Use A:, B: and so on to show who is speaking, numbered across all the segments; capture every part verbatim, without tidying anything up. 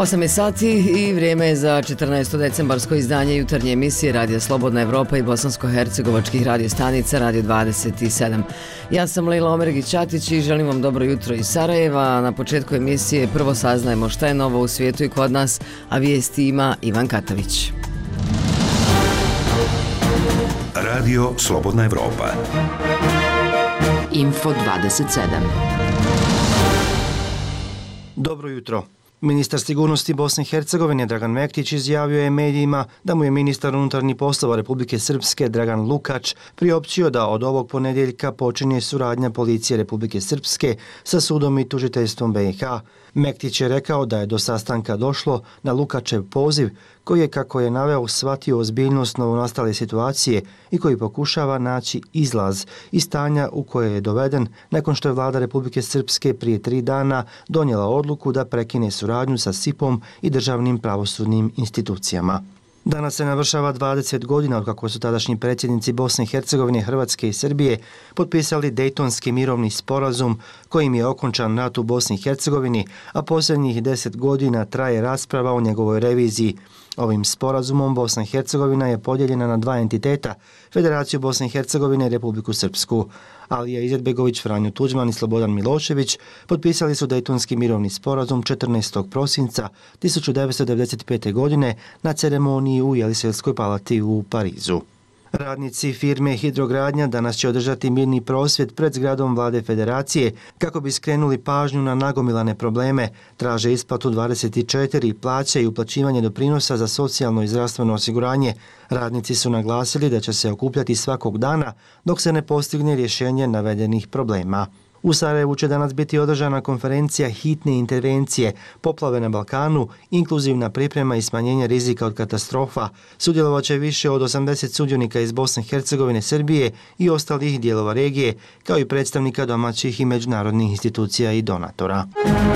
A: osam je sati i vrijeme je za četrnaesto decembarsko izdanje jutarnje emisije Radija Slobodna Evropa i bosansko-hercegovačkih radiostanica Radio dvadeset sedam. Ja sam Lejla Omergić-Ćatić i želim vam dobro jutro iz Sarajeva. Na početku emisije prvo saznajemo šta je novo u svijetu i kod nas, a vijesti ima Ivan Katavić.
B: Radio Slobodna Evropa.
C: Info dvadeset sedam.
D: Dobro jutro. Ministar sigurnosti Bosne i Hercegovine Dragan Mektić izjavio je medijima da mu je ministar unutarnjih poslova Republike Srpske Dragan Lukač priopćio da od ovog ponedjeljka počinje suradnja policije Republike Srpske sa sudom i tužiteljstvom B iH. Mektić je rekao da je do sastanka došlo na Lukačev poziv koji je, kako je naveo, shvatio ozbiljnost novonastale situacije i koji pokušava naći izlaz iz stanja u koje je doveden nakon što je vlada Republike Srpske prije tri dana donijela odluku da prekine suradnju sa S I P-om i državnim pravosudnim institucijama. Danas se navršava dvadeset godina od kako su tadašnji predsjednici Bosne i Hercegovine, Hrvatske i Srbije potpisali Dejtonski mirovni sporazum kojim je okončan rat u Bosni i Hercegovini, a posljednjih deset godina traje rasprava o njegovoj reviziji. Ovim sporazumom Bosna i Hercegovina je podijeljena na dva entiteta, Federaciju Bosne i Hercegovine i Republiku Srpsku. Alija Izetbegović, Franjo Tuđman i Slobodan Milošević potpisali su Dejtonski mirovni sporazum četrnaestog prosinca tisuću devetsto devedeset pete. godine na ceremoniji u Jelisejskoj palati u Parizu. Radnici firme Hidrogradnja danas će održati mirni prosvjed pred zgradom vlade Federacije kako bi skrenuli pažnju na nagomilane probleme, traže isplatu dvadeset četiri plaće i uplaćivanje doprinosa za socijalno i zdravstveno osiguranje. Radnici su naglasili da će se okupljati svakog dana dok se ne postigne rješenje navedenih problema. U Sarajevu će danas biti održana konferencija hitne intervencije, poplave na Balkanu, inkluzivna priprema i smanjenje rizika od katastrofa. Sudjelovat će više od osamdeset sudionika iz Bosne i Hercegovine, Srbije i ostalih dijelova regije, kao i predstavnika domaćih i međunarodnih institucija i donatora.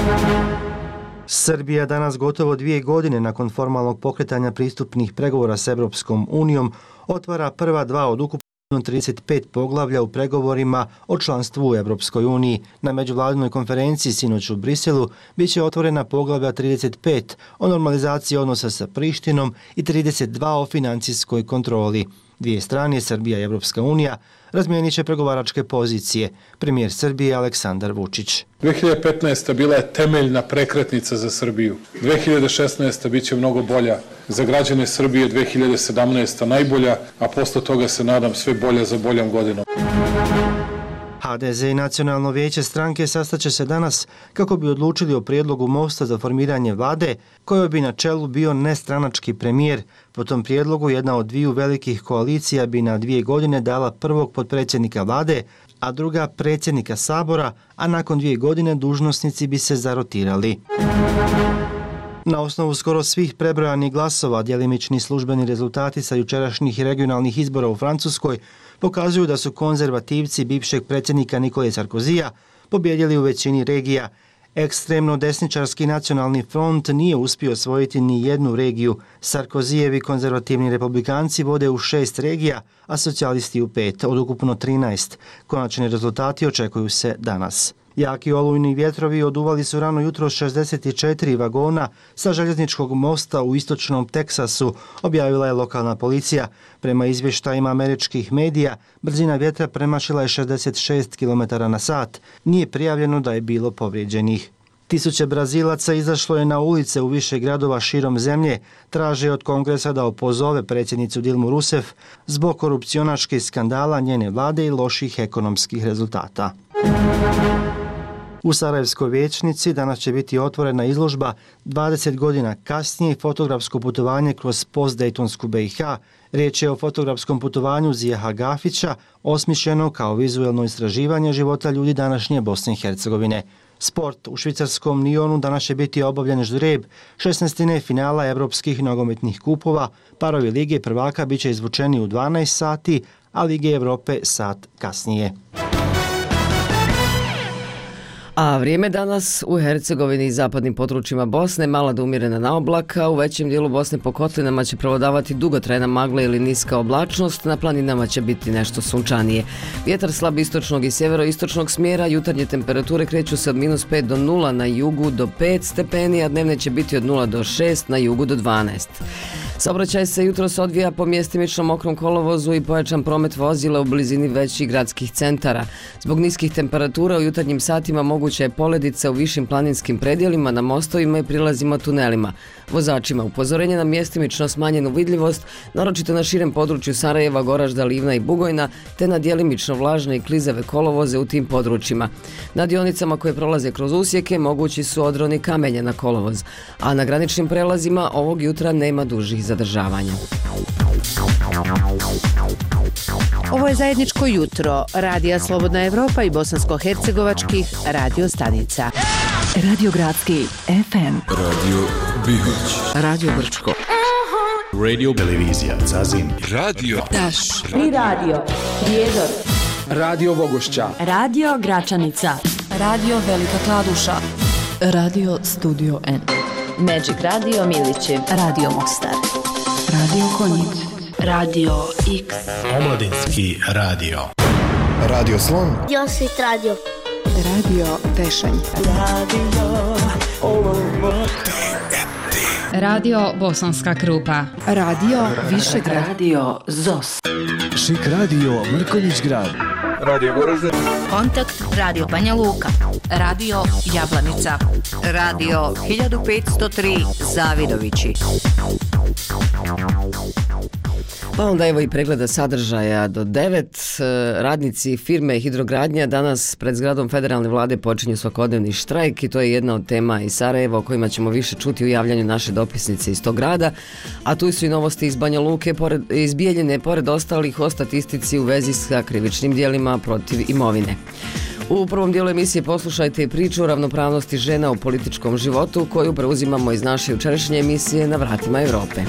D: Srbija danas, gotovo dvije godine nakon formalnog pokretanja pristupnih pregovora s Evropskom unijom, otvara prva dva od ukupno trideset pet poglavlja u pregovorima o članstvu u Evropskoj uniji. Na međuvladinoj konferenciji sinoć u Briselu bit će otvorena poglavlja trideset pet o normalizaciji odnosa sa Prištinom i trideset dva o financijskoj kontroli. Dvije strane, Srbija i Evropska unija, razmijenit će pregovaračke pozicije. Premijer Srbije Aleksandar Vučić.
E: dvije hiljade petnaesta. bila je temeljna prekretnica za Srbiju. dvije hiljade šesnaesta. bit će mnogo bolja za građane Srbije, dvije hiljade sedamnaesta. najbolja, a posle toga se nadam sve bolja za boljom godinom.
D: H D Z i Nacionalno vijeće stranke sastaće se danas kako bi odlučili o prijedlogu Mosta za formiranje vlade kojoj bi na čelu bio nestranački premijer. Po tom prijedlogu jedna od dviju velikih koalicija bi na dvije godine dala prvog potpredsjednika vlade, a druga predsjednika Sabora, a nakon dvije godine dužnosnici bi se zarotirali. Na osnovu skoro svih prebrojanih glasova, djelimični službeni rezultati sa jučerašnjih regionalnih izbora u Francuskoj pokazuju da su konzervativci bivšeg predsjednika Nikole Sarkozija pobjedili u većini regija. Ekstremno desničarski nacionalni front nije uspio osvojiti ni jednu regiju. Sarkozijevi konzervativni republikanci vode u šest regija, a socijalisti u pet, od ukupno trinaest. Konačni rezultati očekuju se danas. Jaki olujni vjetrovi oduvali su rano jutro šezdeset četiri vagona sa željezničkog mosta u istočnom Teksasu, objavila je lokalna policija. Prema izvještajima američkih medija, brzina vjetra premašila je šezdeset šest kilometara na sat. Nije prijavljeno da je bilo povrijeđenih. Tisuće Brazilaca izašlo je na ulice u više gradova širom zemlje, traže od Kongresa da opozove predsjednicu Dilmu Rousseff zbog korupcionaških skandala njene vlade i loših ekonomskih rezultata. U Sarajevskoj vijećnici danas će biti otvorena izložba dvadeset godina kasnije fotografsko putovanje kroz postdejtonsku B iH. Riječ je o fotografskom putovanju Zijaha Gafića, osmišljeno kao vizuelno istraživanje života ljudi današnje Bosne i Hercegovine. Sport. U švicarskom Nionu danas će biti obavljen ždrijeb šesnaestine finala evropskih nogometnih kupova. Parovi Lige prvaka bit će izvučeni u dvanaest sati, a Lige Evrope sat kasnije.
A: A vrijeme danas u Hercegovini i zapadnim područjima Bosne mala do umjerena na oblaka, u većem dijelu Bosne po kotlinama će prevladavati dugotrajna magla ili niska oblačnost, na planinama će biti nešto sunčanije. Vjetar slab istočnog i sjeveroistočnog smjera, jutarnje temperature kreću se od minus pet do nula na jugu do pet stepeni, a dnevne će biti od nula do šest, na jugu do dvanaest. Saobraćaj se jutros odvija po mjestimično mokrom kolovozu i pojačan promet vozila u blizini većih gradskih centara. Zbog niskih temperatura u jutarnjim satima moguća je poledica u višim planinskim predjelima, na mostovima i prilazima tunelima. Vozačima upozorenje na mjestimično smanjenu vidljivost, naročito na širem području Sarajeva, Goražda, Livna i Bugojna, te na djelimično vlažne i klizave kolovoze u tim područjima. Na dionicama koje prolaze kroz usjeke mogući su odroni kamenja na kolovoz, a na graničnim prelazima ovog jutra nema dužih zadržavanja.
C: Ovo je zajedničko jutro Radija Slobodna Evropa i bosansko-hercegovačkih radio stanica.
F: Radio Gradski F M,
G: Radio Bihać,
F: Radio Brčko,
G: Radio Televizija Zazin, Radio
F: Taš,
H: Tri radio, Prijedor,
I: Radio Vogošća,
H: Radio Gračanica, Radio Velika Kladuša,
F: Radio Studio N,
H: Magic Radio Milići,
F: Radio Mostar, Radio Konjic,
H: Radio X,
J: Omladinski radio, Radio Slon,
K: Josit Radio,
F: Radio Tešanj,
K: Radio Olovo,
L: Radio Bosanska Krupa,
F: Radio Višegrad,
H: Radio Zos,
J: Šik radio Mrkonjić grad,
I: Radio Goražde,
M: Kontakt Radio Banja Luka, Radio Jablanica, Radio hiljadu petsto tri Zavidovići.
A: Pa onda evo i pregleda sadržaja do devet. Radnici firme Hidrogradnja danas pred zgradom federalne vlade počinju svakodnevni štrajk i to je jedna od tema iz Sarajeva o kojima ćemo više čuti u javljanju naše dopisnice iz tog grada. A tu su i novosti iz Banja Luke, pored, iz Bijeljine, pored ostalih o statistici u vezi sa krivičnim djelima protiv imovine. U prvom dijelu emisije poslušajte i priču o ravnopravnosti žena u političkom životu koju preuzimamo iz naše jučerašnje emisije Na vratima Evrope.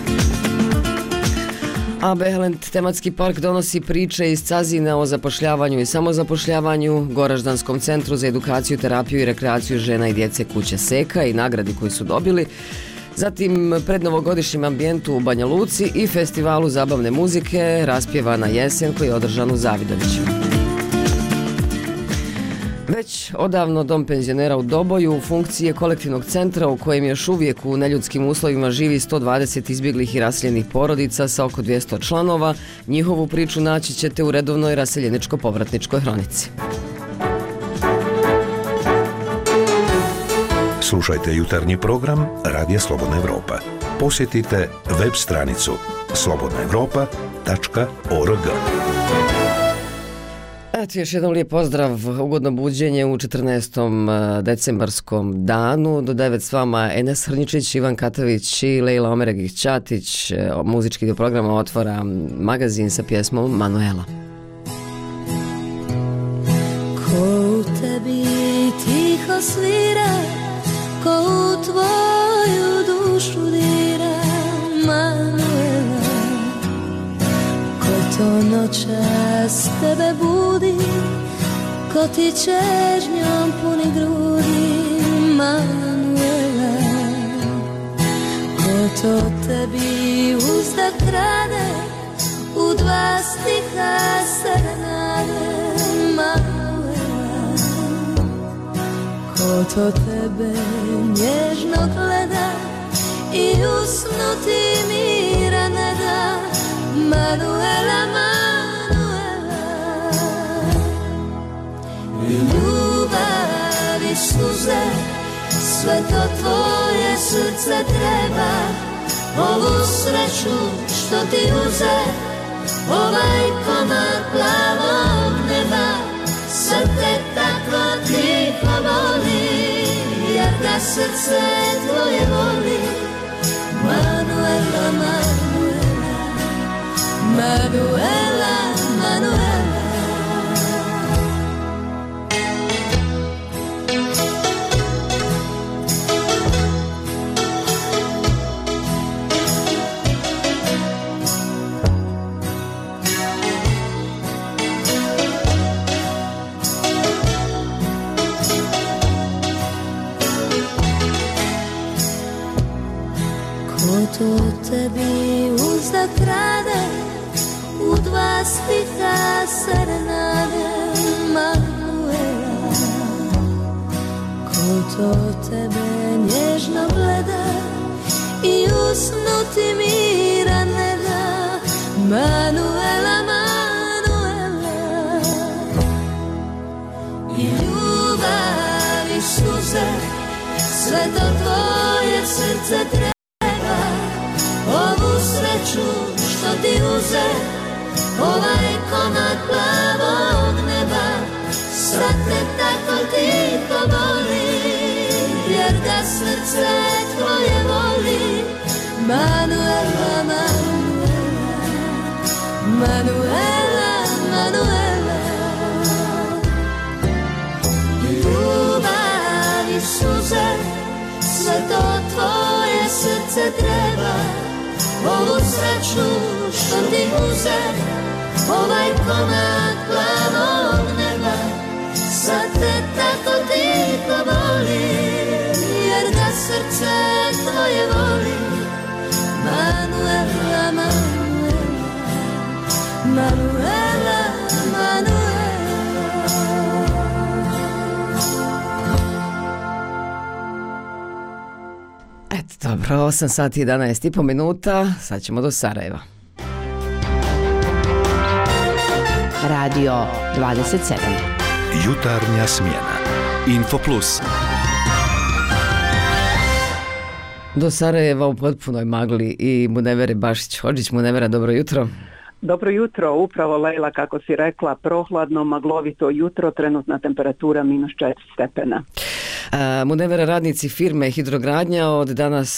A: A Behelend tematski park donosi priče iz Cazina o zapošljavanju i samozapošljavanju, Goraždanskom centru za edukaciju, terapiju i rekreaciju žena i djece Kuće Seka i nagradi koju su dobili, zatim prednovogodišnjem ambijentu u Banja Luci i festivalu zabavne muzike Raspjevana jesen koji je održan u Zavidoviću. Već odavno dom penzionera u Doboju u funkciji je kolektivnog centra u kojem još uvijek u neljudskim uslovima živi sto dvadeset izbjeglih i raseljenih porodica sa oko dvjesto članova. Njihovu priču naći ćete u redovnoj raseljeničko-povratničkoj hronici.
B: Slušajte jutarnji program Radija Slobodna Evropa. Posjetite web stranicu slobodna evropa tačka org.
A: Eto, još jedan lijep pozdrav, ugodno buđenje u četrnaestom decembarskom danu. Do devet s vama Enes Hrničić, Ivan Katavić i Lejla Omeregić-Ćatić. Muzički dio programa otvara magazin sa pjesmom Manuela.
K: Ko u tebi tiho svira, ko u tvoju dušu dira, Manuela. Ko to noćas tebe budi, ko ti čežnjom puni grudi, Manuela. Ko to tebi uzda krade, u dva stiha serenade, Manuela. Ko to tebe nježno gleda i usnuti mira ne da, Manuela, Manuela. I ljubav i suze, sve to tvoje srce treba, ovu sreću što ti uze, ovaj komad plavog neba, sad te tako tiho voli, jer da srce tvoje voli, Manuela, Manuela, Manuela, Manuela. trade, u dva stita serenade, Manuela. Ko to tebe nježno gleda i usnuti mira ne da, Manuela, Manuela. I ljubav i suze, sve to tvoje srce treba, ovu sreću što ti uze, ovaj komad plavog neba, sad te tako tiho voli, jer ga srce tvoje voli, Manuela, Manuela, Manuela, Manuela. Ljubav i suze, sve to tvoje srce treba, ovu sreću što ti uze, ovaj komad plavog neba, sad te tako tiho voli, jer ga srce tvoje voli, Manuela, Manuela, Manuela, Manuela.
A: Eto, dobro, osam sati i jedanaest i po minuta, sad ćemo do Sarajeva.
C: Radio dvadeset sedam.
B: Jutarnja smjena.
G: Info Plus.
A: Do Sarajeva u potpunoj magli i Munevere Bašić-Hodžić. Munevera, dobro jutro.
N: Dobro jutro, upravo Lejla, kako si rekla, prohladno, maglovito jutro, trenutna temperatura minus četiri stepena.
A: Uh, Munevera, radnici firme Hidrogradnja od danas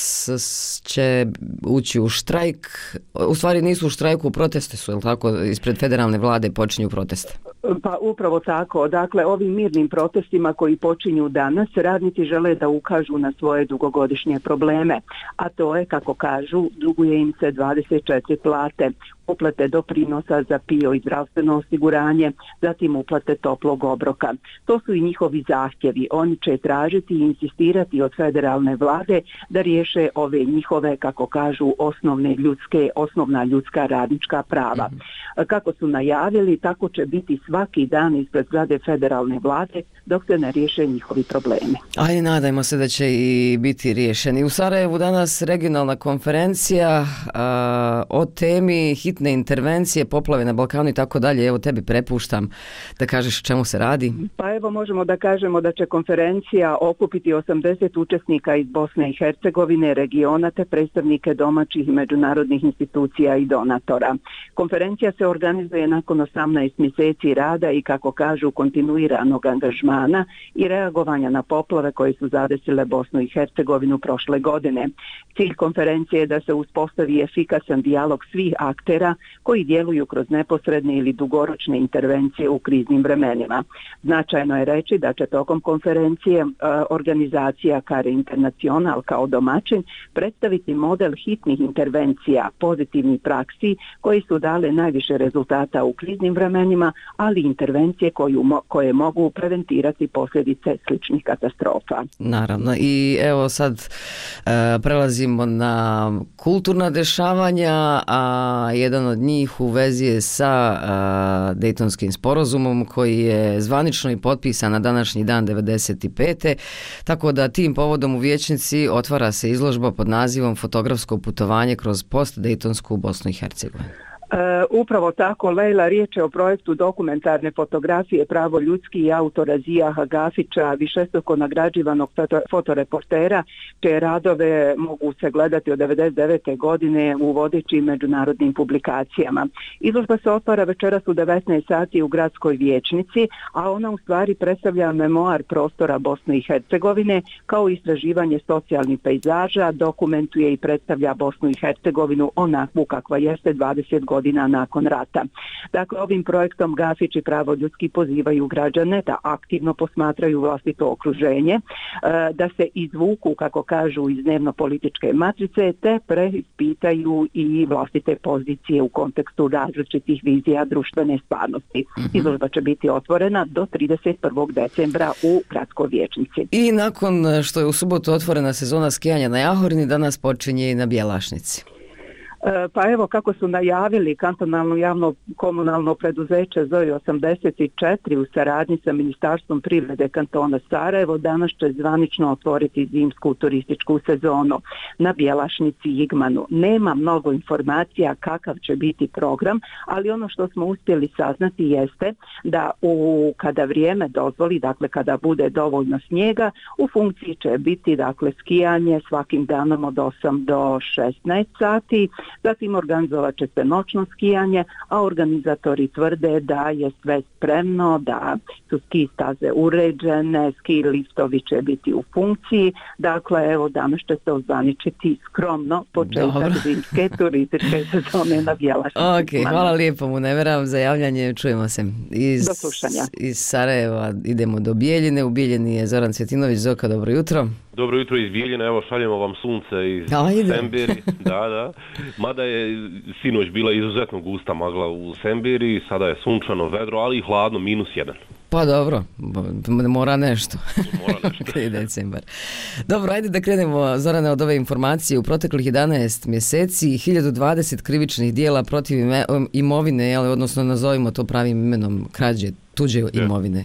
A: će ući u štrajk. U stvari nisu u štrajku, u proteste su, jel tako? Ispred federalne vlade počinju proteste.
N: Pa upravo tako. Dakle, ovim mirnim protestima koji počinju danas, radnici žele da ukažu na svoje dugogodišnje probleme. A to je, kako kažu, duguje im se dvadeset četiri plate, uplate doprinosa za P I O i zdravstveno osiguranje, zatim uplate toplog obroka. To su i njihovi zahtjevi. Oni će tražiti i insistirati od federalne vlade da riješe ove njihove, kako kažu, osnovne ljudske, osnovna ljudska radnička prava. Mm-hmm. Kako su najavili, tako će biti svaki dan ispred zgrade federalne vlade dok se ne riješe njihovi problemi.
A: Ajde, nadajmo se da će i biti riješeni. U Sarajevu danas regionalna konferencija a, o temi hitne intervencije, poplave na Balkanu i tako dalje. Evo, tebi prepuštam da kažeš o čemu se radi.
N: Pa evo, možemo da kažemo da će konferencija okupiti osamdeset učesnika iz Bosne i Hercegovine, regiona te predstavnike domaćih i međunarodnih institucija i donatora. Konferencija se organizuje nakon osamnaest mjeseci rada i, kako kažu, kontinuiranog angažmana i reagovanja na poplave koje su zadesile Bosnu i Hercegovinu prošle godine. Cilj konferencije je da se uspostavi efikasan dijalog svih aktera koji djeluju kroz neposredne ili dugoročne intervencije u kriznim vremenima. Značajno je reći da će tokom konferencije uh, organizacija Care International kao domaćin predstaviti model hitnih intervencija, pozitivnih praksi koji su dale najviše rezultata u kriznim vremenima, ali intervencije koju, koje mogu preventirati posljedice sličnih katastrofa.
A: Naravno. I evo sad uh, prelazimo na kulturna dešavanja, a jedan od njih u vezi je sa uh, Dejtonskim sporazumom koji je zvanično i potpisan na današnji dan devedeset pete. Tako da tim povodom u Vijećnici otvara se izložba pod nazivom Fotografsko putovanje kroz post-Dejtonsku Bosnu i Hercegovinu.
N: Uh, upravo tako, Lejla, riječ je o projektu dokumentarne fotografije Pravo ljudski i autora Zijaha Gafića, višestruko nagrađivanog foto, fotoreportera, čije radove mogu se gledati od devedeset devete godine u vodećim međunarodnim publikacijama. Izložba se otvara večeras u devetnaest sati u Gradskoj vijećnici, a ona u stvari predstavlja memoar prostora Bosne i Hercegovine kao istraživanje socijalnih pejzaža, dokumentuje i predstavlja Bosnu i Hercegovinu onakvu kakva jeste dvadeset godina nakon rata. Dakle, ovim projektom Gafić i Pravo ljudski pozivaju građane da aktivno posmatraju vlastito okruženje, da se izvuku, kako kažu, iz dnevno-političke matrice, te preispitaju i vlastite pozicije u kontekstu različitih vizija društvene stvarnosti. Izložba će biti otvorena do trideset prvog decembra u Gradskoj vijećnici.
A: I nakon što je u subotu otvorena sezona skijanja na Jahorini, danas počinje i na Bjelašnici.
N: Pa evo kako su najavili kantonalno javno komunalno preduzeće Z O I osamdeset četiri u saradnji sa Ministarstvom privrede kantona Sarajevo danas će zvanično otvoriti zimsku turističku sezonu na Bjelašnici i Igmanu. Nema mnogo informacija kakav će biti program, ali ono što smo uspjeli saznati jeste da u, kada vrijeme dozvoli, dakle kada bude dovoljno snijega, u funkciji će biti dakle skijanje svakim danom od osam do šesnaest sati. Zatim organizovat će se noćno skijanje, a organizatori tvrde da je sve spremno, da su ski staze uređene, ski liftovi će biti u funkciji. Dakle, evo danas će se ozvaničiti skromno početak zimske turističke sezone na Bjelašnici.
A: Ok, hvala lijepo mu, ne veram za javljanje, čujemo se. Iz,
N: do slušanja.
A: Iz Sarajeva idemo do Bijeljine, u Bijeljini je Zoran Cvjetinović. Zoka, dobro jutro.
O: Dobro jutro iz Bijeljine, evo šaljemo vam sunce iz Sembiri, da, da. Mada je sinoć bila izuzetno gusta magla u Sembiri, sada je sunčano, vedro, ali i hladno, minus jedan.
A: Pa dobro, mora nešto.
O: Mora nešto.
A: je decembar. Dobro, ajde da krenemo, Zorane, od ove informacije. U proteklih jedanaest mjeseci hiljadu dvadeset krivičnih dijela protiv imovine, odnosno nazovimo to pravim imenom, krađe tuđe imovine.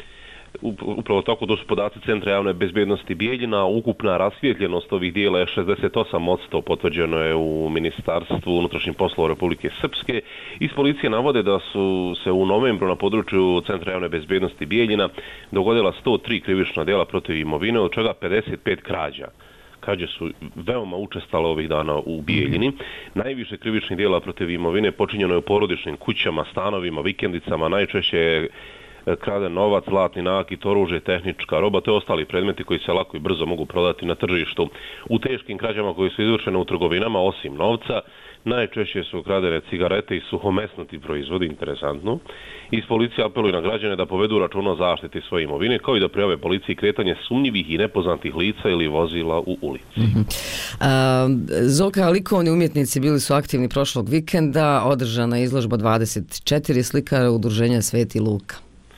O: Upravo tako, to su podaci Centra javne bezbjednosti Bijeljina. Ukupna rasvijetljenost ovih dijela je šezdeset osam posto, potvrđeno je u Ministarstvu unutrašnjih poslova Republike Srpske. Iz policije navode da su se u novembru na području Centra javne bezbjednosti Bijeljina dogodila sto tri krivična dijela protiv imovine, od čega pedeset pet krađa. Krađe su veoma učestale ovih dana u Bijeljini. Najviše krivičnih dijela protiv imovine počinjeno je u porodičnim kućama, stanovima, vikendicama, najčešće je kraden novac, zlatni nakit, oružje, tehnička roba, te ostali predmeti koji se lako i brzo mogu prodati na tržištu. U teškim krađama koji su izvršene u trgovinama, osim novca, najčešće su kradene cigarete i suhomesnati proizvodi, interesantno. Iz policije apeluju na građane da povedu računa o zaštiti svoje imovine, kao i da prijave policiji kretanje sumnjivih i nepoznatih lica ili vozila u ulici.
A: Mm-hmm. A, Zoka, likovni umjetnici bili su aktivni prošlog vikenda, održana izložba dvadeset četiri slikara udruženja Sveti Luka.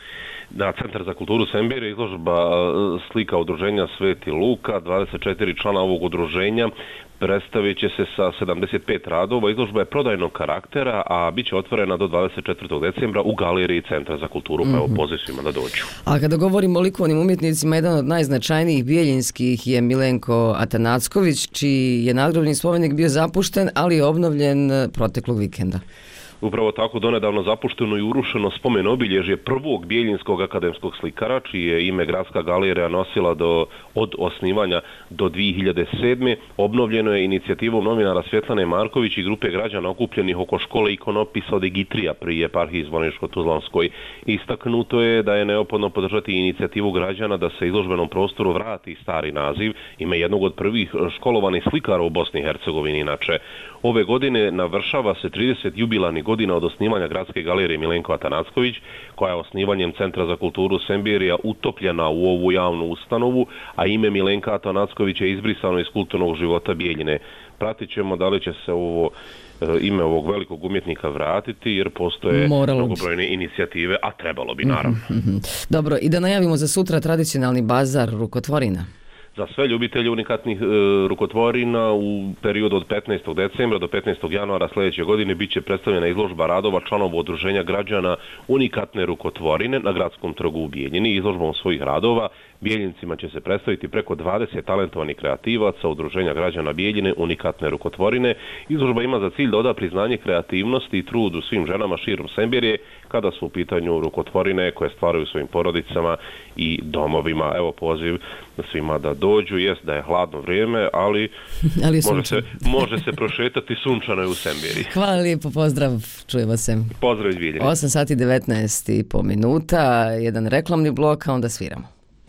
O: Na Centar za kulturu Sembir je izložba slika udruženja Sveti Luka, dvadeset četiri člana ovog udruženja predstavit će se sa sedamdeset pet radova. Izložba je prodajnog karaktera, a bit će otvorena do dvadeset četvrtog decembra u galeriji Centra za kulturu, pa evo poziv svima da dođu.
A: A kada govorimo o likovnim umjetnicima, jedan od najznačajnijih bijeljinskih je Milenko Atanacković, čiji je nadgrobni spomenik bio zapušten, ali je obnovljen proteklog vikenda.
O: Upravo tako, donedavno zapušteno i urušeno spomen obilježje prvog bijeljinskog akademskog slikara, čije ime Gradska galerija nosila do, od osnivanja do dvije hiljade sedme. Obnovljeno je inicijativom novinara Svjetlane Marković i grupe građana okupljenih oko škole ikonopisa od Egitrija pri eparhiji Zvoničko-Tuzlanskoj. Istaknuto je da je neophodno podržati inicijativu građana da se izložbenom prostoru vrati stari naziv, ime jednog od prvih školovanih slikara u Bosni i Hercegovini. Inače, ove godine navršava se trideset jubilarnih godina od osnivanja Gradske galerije Milenko Atanacković, koja je osnivanjem Centra za kulturu Sembirija utopljena u ovu javnu ustanovu, a ime Milenka Atanackovića je izbrisano iz kulturnog života Bijeljine. Pratit ćemo da li će se ovo ime ovog velikog umjetnika vratiti, jer postoje mnogobrojne inicijative, a trebalo bi, naravno.
A: Dobro, i da najavimo za sutra tradicionalni bazar rukotvorina.
O: Za sve ljubitelje unikatnih e, rukotvorina u periodu od petnaestog decembra do petnaestog januara sljedeće godine bit će predstavljena izložba radova članova udruženja građana unikatne rukotvorine na Gradskom trgu u Bijeljini. Izložbom svojih radova Bijeljincima će se predstaviti preko dvadeset talentovanih kreativaca udruženja građana Bijeljine unikatne rukotvorine. Izložba ima za cilj da oda priznanje kreativnosti i trudu svim ženama širom Sembirije kada su u pitanju rukotvorine koje stvaraju svojim porodicama i domovima. Evo poziv svima da dođu, jest da je hladno vrijeme, ali, ali može, se, može se prošetati, sunčano je u Sembiriji.
A: Hvala lijepo, pozdrav, čujemo se.
O: Pozdrav iz Bijeljine.
A: osam sati devetnaest i po minuta, jedan reklamni blok, a onda sviramo.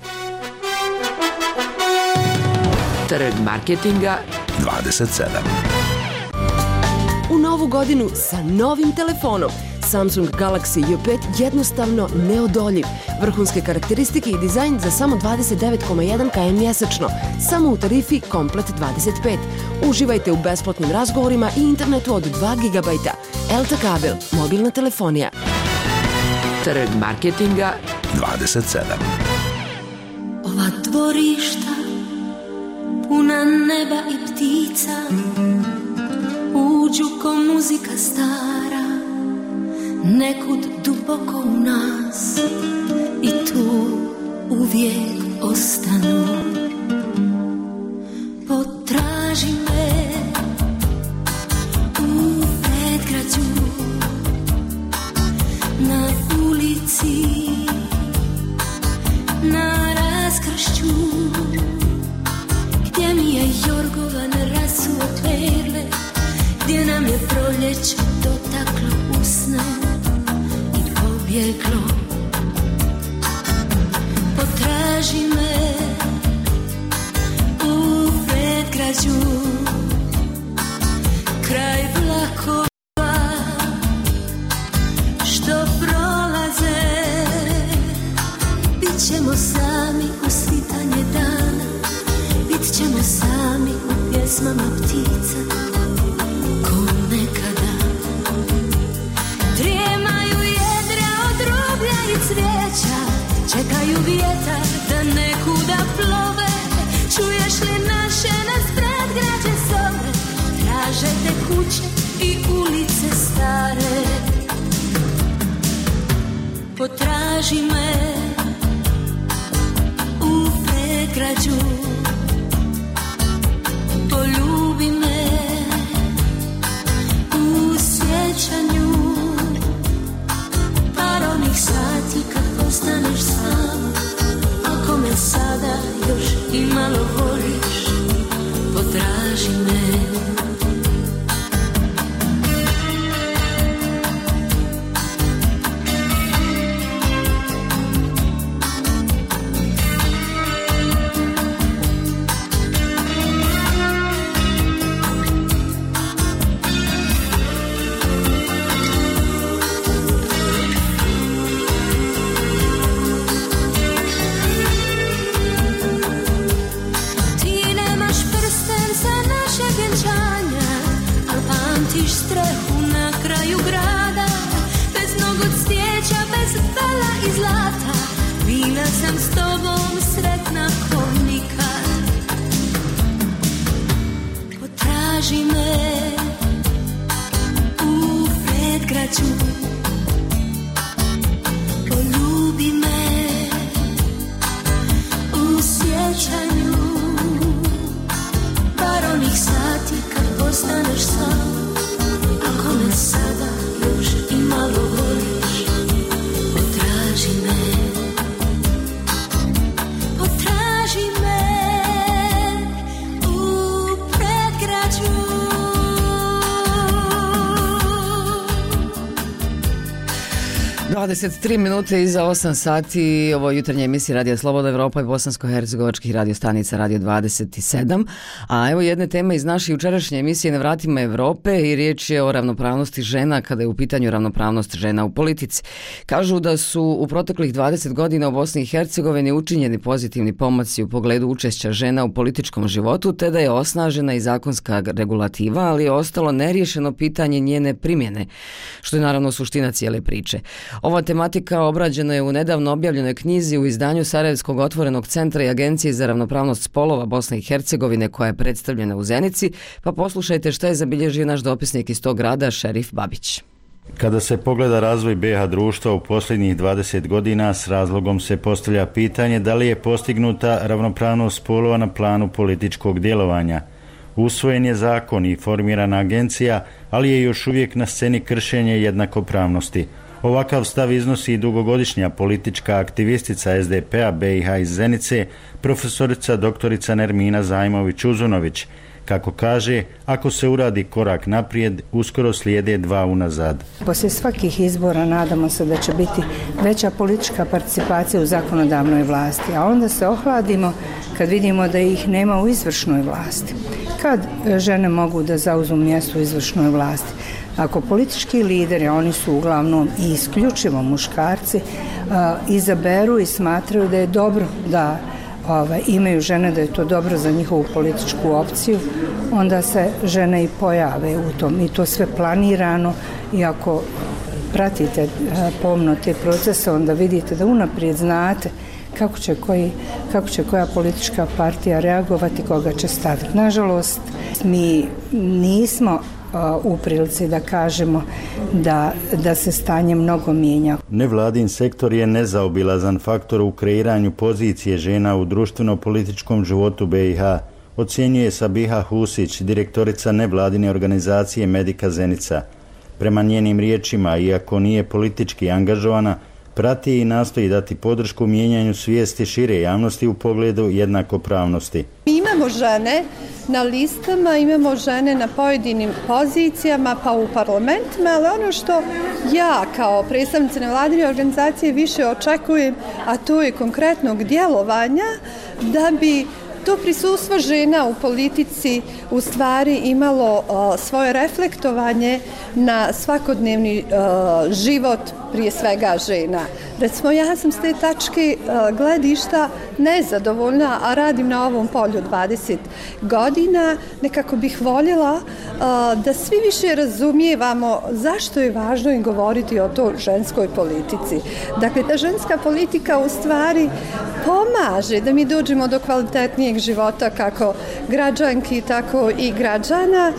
C: Trg marketinga
B: dvadeset sedam.
P: U novu godinu sa novim telefonom. Samsung Galaxy J pet jednostavno neodoljiv. Vrhunske karakteristike i dizajn za samo dvadeset devet zarez jedan kilometara mjesečno. Samo u tarifi Komplet dvadeset pet. Uživajte u besplatnim razgovorima i internetu od dva gigabajta. Elta kabel, mobilna telefonija.
C: Trg marketinga
B: dvadeset sedam.
K: Ova dvorišta puna neba i ptica, u
Q: uđu ko muzika stara, nekud duboko u nas i tu uvijek ostanu. Potraži me u predgrađu, na ulici, na raskršću, gdje mi je jorgovan rasuo perle, gdje nam je proljeće dotaklo usne i pobjeglo. Potraži me u predgrađu, kraj vlakova što prolaze. Bit ćemo sami u svitanje dana, bit ćemo sami u pjesmama ptica, ko nekada. Trijemaju jedra od rublja i cvijeća, čekaju vjetar da nekuda plove. Čuješ li naše nas predgrađe zove, traže te kuće i ulice stare. Potraži me u predgrađu, poljubi me u sjećanju, par onih sati kad postaneš sam. Ako me sada još i malo voliš, potraži me.
A: dvadeset tri minute iza osam sati, ovo je jutarnja emisija Radija Slobodna Evropa i bosansko-hercegovačkih radio stanica Radio dvadeset sedam. A evo jedne teme iz naše jučerašnje emisije Na vratima Evrope i riječ je o ravnopravnosti žena kada je u pitanju ravnopravnost žena u politici. Kažu da su u proteklih dvadeset godina u Bosni i Hercegovini učinjeni pozitivni pomaci u pogledu učešća žena u političkom životu, te da je osnažena i zakonska regulativa, ali je ostalo neriješeno pitanje njene primjene, što je naravno suština cijele priče. Ova tematika obrađena je u nedavno objavljenoj knjizi u izdanju Sarajevskog otvorenog centra i Agencije za ravnopravnost spolova Bosne i Hercegovine koja je predstavljena u Zenici, pa poslušajte šta je zabilježio naš dopisnik iz tog grada, Šerif Babić.
R: Kada se pogleda razvoj be ha društva u posljednjih dvadeset godina, s razlogom se postavlja pitanje da li je postignuta ravnopravnost spolova na planu političkog djelovanja. Usvojen je zakon i formirana agencija, ali je još uvijek na sceni kršenje jednakopravnosti. Ovakav stav iznosi i dugogodišnja politička aktivistica es de pe a be i ha iz Zenice, profesorica doktorica Nermina Zajmović-Uzunović. Kako kaže, ako se uradi korak naprijed, uskoro slijede dva unazad.
S: Poslije svakih izbora nadamo se da će biti veća politička participacija u zakonodavnoj vlasti, a onda se ohladimo kad vidimo da ih nema u izvršnoj vlasti. Kad žene mogu da zauzmu mjesto u izvršnoj vlasti? Ako politički lideri, oni su uglavnom i isključivo muškarci, uh, izaberu i smatraju da je dobro da Ove, imaju žene, da je to dobro za njihovu političku opciju, onda se žene i pojave u tom i to sve planirano. I ako pratite pomno te procese, onda vidite da unaprijed znate kako će, koji, kako će koja politička partija reagovati, koga će staviti. Nažalost, mi nismo u prilici da kažemo da, da se stanje mnogo mijenja.
R: Nevladin sektor je nezaobilazan faktor u kreiranju pozicije žena u društveno-političkom životu be i ha, ocjenjuje Sabiha Husić, direktorica nevladine organizacije Medika Zenica. Prema njenim riječima, iako nije politički angažovana, prati i nastoji dati podršku mijenjanju svijesti šire javnosti u pogledu jednakopravnosti.
T: Mi imamo žene na listama, imamo žene na pojedinim pozicijama, pa u parlamentima, ali ono što ja kao predstavnica nevladine organizacije više očekujem, a to je konkretnog djelovanja, da bi to prisustvo žena u politici u stvari imalo uh, svoje reflektovanje na svakodnevni uh, život prije svega žena. Recimo, ja sam s te tačke uh, gledišta nezadovoljna, a radim na ovom polju dvadeset godina, nekako bih voljela uh, da svi više razumijevamo zašto je važno i govoriti o toj ženskoj politici. Dakle, ta ženska politika u stvari pomaže da mi dođemo do kvalitetnijeg života kako građanki, tako i građana,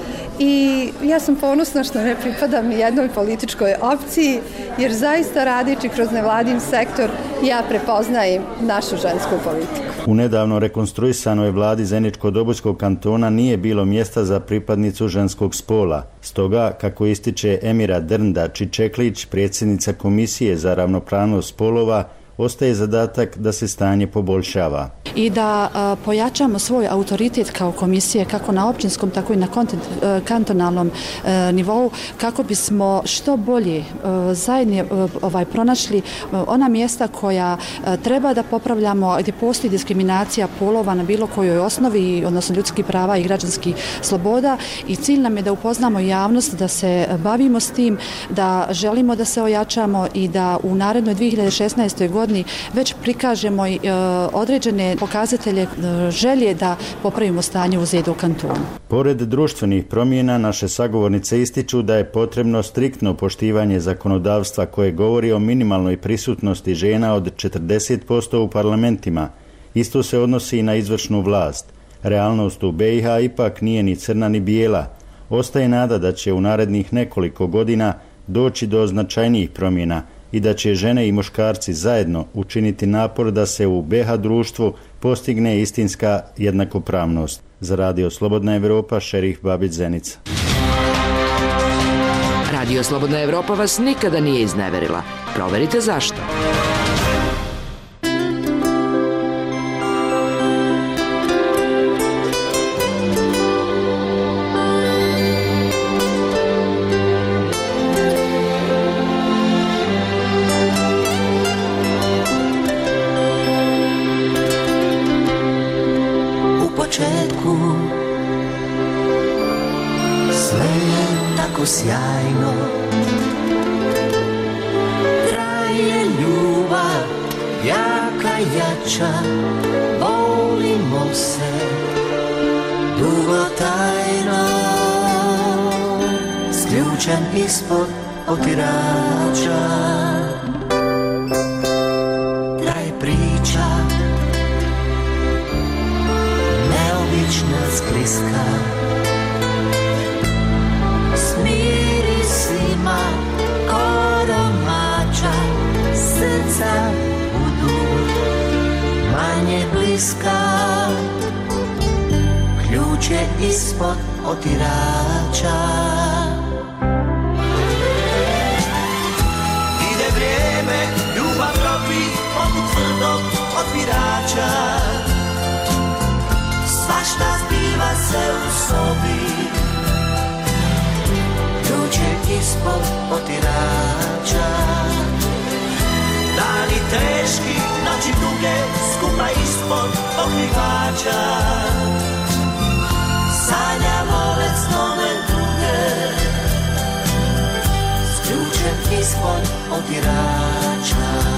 T: i ja sam ponosna što ne pripadam jednoj političkoj opciji, jer zaista radeći kroz nevladin sektor ja prepoznajem našu žensku politiku.
R: U nedavno rekonstruisanoj vladi Zeničko-Dobojskog kantona nije bilo mjesta za pripadnicu ženskog spola. Stoga, kako ističe Emira Drnda Čičeklić, predsjednica Komisije za ravnopravnost spolova, ostaje zadatak da se stanje poboljšava.
U: I da a, pojačamo svoj autoritet kao komisije, kako na općinskom, tako i na kontent, a, kantonalnom a, nivou, kako bismo što bolje a, zajedno a, ovaj, pronašli a, ona mjesta koja a, treba da popravljamo, gdje postoji diskriminacija polova na bilo kojoj osnovi, odnosno ljudskih prava i građanskih sloboda, i cilj nam je da upoznamo javnost, da se bavimo s tim, da želimo da se ojačamo i da u narednoj dvije hiljade šesnaestoj godini već prikažemo e, određene pokazatelje e, želje da popravimo stanje u Zedu kantonu.
R: Pored društvenih promjena, naše sagovornice ističu da je potrebno striktno poštivanje zakonodavstva koje govori o minimalnoj prisutnosti žena od četrdeset posto u parlamentima. Isto se odnosi i na izvršnu vlast. Realnost u be i ha ipak nije ni crna ni bijela. Ostaje nada da će u narednih nekoliko godina doći do značajnijih promjena i da će žene i muškarci zajedno učiniti napor da se u be i ha društvu postigne istinska jednakopravnost. Za Radio Slobodna Evropa, Šerif Babić, Zenica.
V: Radio Slobodna Evropa vas nikada nije izneverila. Proverite zašto.
W: Sjajno traje ljubav, jaka, jača, volimo se dugotajno, sključen ispod otirača. Traje priča, neobična, skliska, ko domaća, srca budu manje bliska. Ključ je ispod otirača. Ide vrijeme, ljubav drobi poput tvrdog otvirača. Svašta zbiva se u sobi, ispod otirača. Dani teški, noći duge, skupa ispod okrivača. Sanjamo već snove druge, s ključem ispod otirača.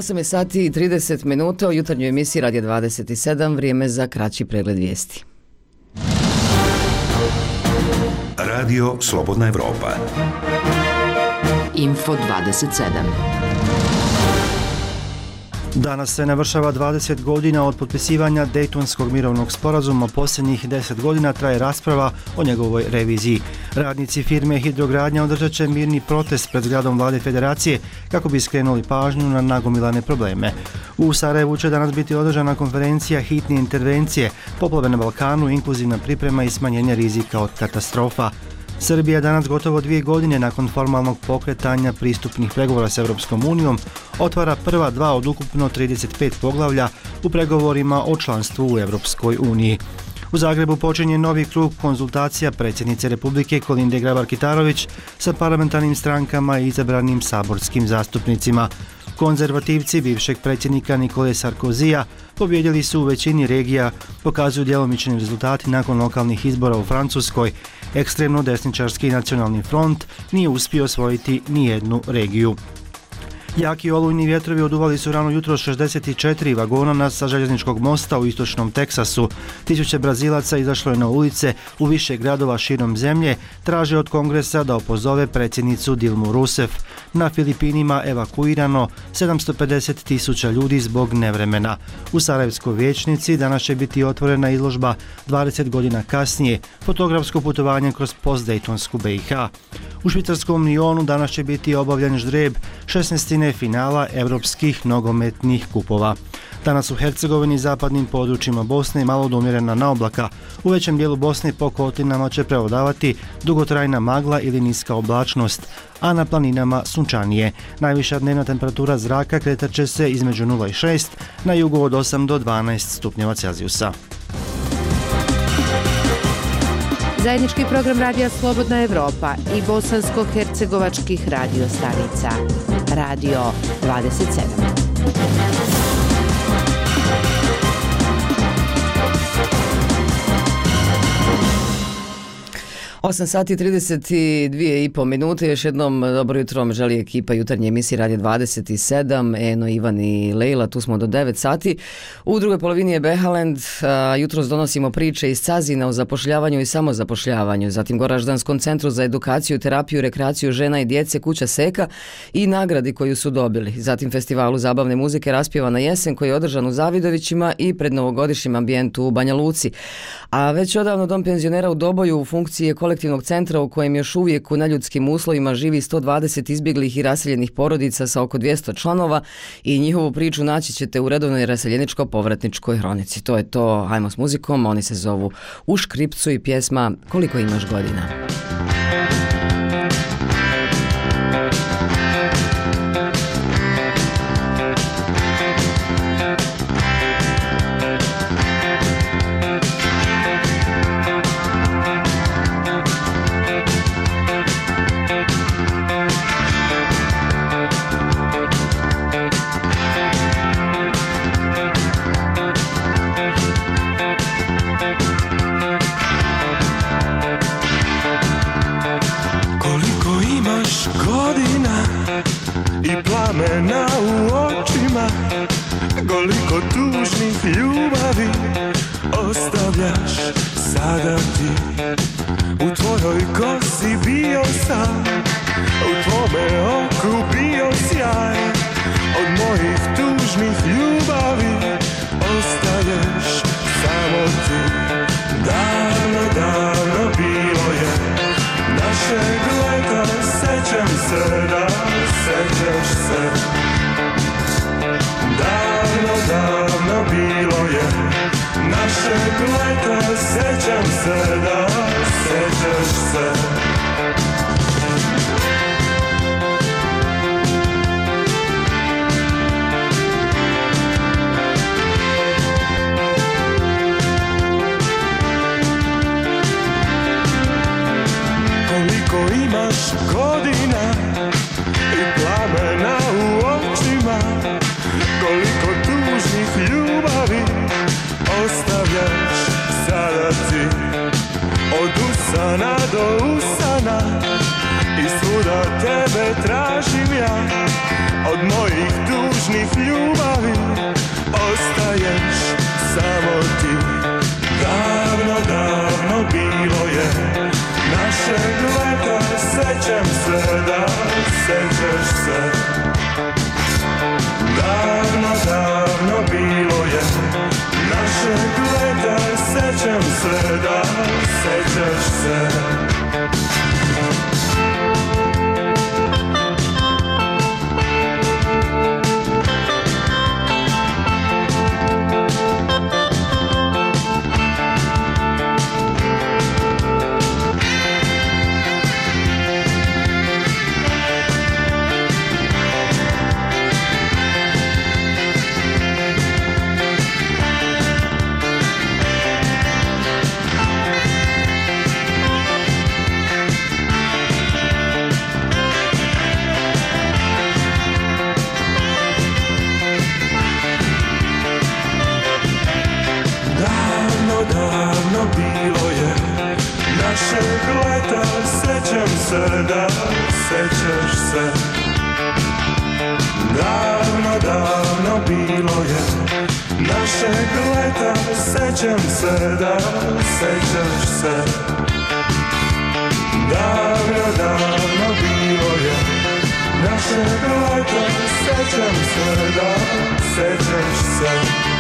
A: osam je sati i trideset minuta u jutarnjoj emisiji Radio dvadeset sedam, vrijeme za kraći pregled vijesti.
B: Radio Slobodna Evropa.
V: Info dvadeset sedam.
D: Danas se navršava dvadeset godina od potpisivanja Dejtonskog mirovnog sporazuma. Posljednjih deset godina traje rasprava o njegovoj reviziji. Radnici firme Hidrogradnja održat će mirni protest pred zgradom Vlade Federacije kako bi skrenuli pažnju na nagomilane probleme. U Sarajevu će danas biti održana konferencija hitne intervencije, poplave na Balkanu, inkluzivna priprema i smanjenje rizika od katastrofa. Srbija danas gotovo dvije godine nakon formalnog pokretanja pristupnih pregovora s Europskom unijom otvara prva dva od ukupno trideset pet poglavlja u pregovorima o članstvu u Europskoj uniji. U Zagrebu počinje novi krug konzultacija predsjednice Republike Kolinde Grabar-Kitarović sa parlamentarnim strankama i izabranim saborskim zastupnicima. Konzervativci bivšeg predsjednika Nikole Sarkozija pobjedili su u većini regija, pokazuju djelomični rezultati nakon lokalnih izbora u Francuskoj. Ekstremno desničarski nacionalni front nije uspio osvojiti nijednu regiju. Jaki olujni vjetrovi oduvali su rano jutro šezdeset četiri vagona sa željezničkog mosta u istočnom Teksasu. Tisuće Brazilaca izašlo je na ulice u više gradova širom zemlje, traže od Kongresa da opozove predsjednicu Dilmu Rousseff. Na Filipinima evakuirano sedamsto pedeset tisuća ljudi zbog nevremena. U Sarajevskoj vijećnici danas će biti otvorena izložba dvadeset godina kasnije, fotografsko putovanje kroz postdejtonsku B i H. U švicarskom Lyonu danas će biti obavljen ždrijeb šesnaestine finala europskih nogometnih kupova. Danas u Hercegovini i zapadnim područjima Bosne malo do umjerena naoblaka. U većem dijelu Bosne po kotlinama će prevladavati dugotrajna magla ili niska oblačnost, a na planinama sunčanije. Najviša dnevna temperatura zraka kretat će se između nula i šest, na jugu od osam do dvanaest stupnjeva Celzijusa.
C: Zajednički program Radija Slobodna Evropa i bosansko-hercegovačkih radio stanica. Radio dvadeset sedam.
A: osam sati i trideset dvije i po minute, još jednom dobro jutro vam želi ekipa jutarnje emisije Radio dvadeset sedam, Eno, Ivan i Lejla, tu smo do devet sati. U drugoj polovini je Behalend, jutros donosimo priče iz Cazina o zapošljavanju i samozapošljavanju, zatim Goraždanskom centru za edukaciju, terapiju, rekreaciju žena i djece Kuća Seka i nagradi koju su dobili. Zatim festivalu zabavne muzike Raspjevana jesen koji je održan u Zavidovićima i pred novogodišnjim ambijentu u Banja Luci. A već odavno Dom penzionera u Doboju u funkciji je kolektivnog centra u kojem još uvijek u neljudskim uslovima živi sto dvadeset izbjeglih i raseljenih porodica sa oko dvjesto članova i njihovu priču naći ćete u redovnoj raseljeničko-povratničkoj hronici. To je to, hajmo s muzikom, oni se zovu U škripcu i pjesma Koliko imaš godina.
E: plamena u očima, koliko tužnih ljubavi ostavljaš sada ti. U tvojoj kosi bio sam, u tvome oku bio sjaj, od mojih tužnih ljubavi ostaješ samo ti. Davno, davno bilo je našeg leta, sećam se da sećaš se. Davno, davno bilo je našeg leta, sećam se da sećaš se. Koliko imaš godina i plamena u očima, koliko tužnih ljubavi ostavljaš sada ti. Od usana do usana i svuda tebe tražim ja, od mojih tužnih ljubavi ostaješ samo ti. Davno, davno bilo je našeg leta, sećam se da sećaš se. Davno, davno bilo je našeg leta, sećam se da sećaš se. Našeg leta, sećam se da sećaš se. Davno, davno bilo je našeg leta, sećam se da sećaš se. Davno, davno bilo je našeg leta, sećam se da sećaš se.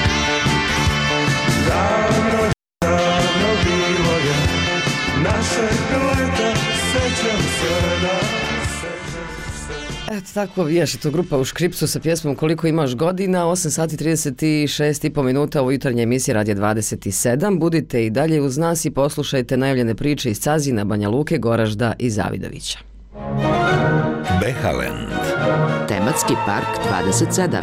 E: Davno, davno bilo je našeg leta, sećam se da sećaš se.
A: Eto tako vijaš to grupa u Škripcu sa pjesmom Koliko imaš godina, osam sati trideset šest i po minuta u jutarnjoj emisiji Radija dvadeset sedam. Budite i dalje uz nas i poslušajte najavljene priče iz Cazina, Banja Luke, Goražda i Zavidovića.
B: Behaland.
V: Tematski park dvadeset sedam.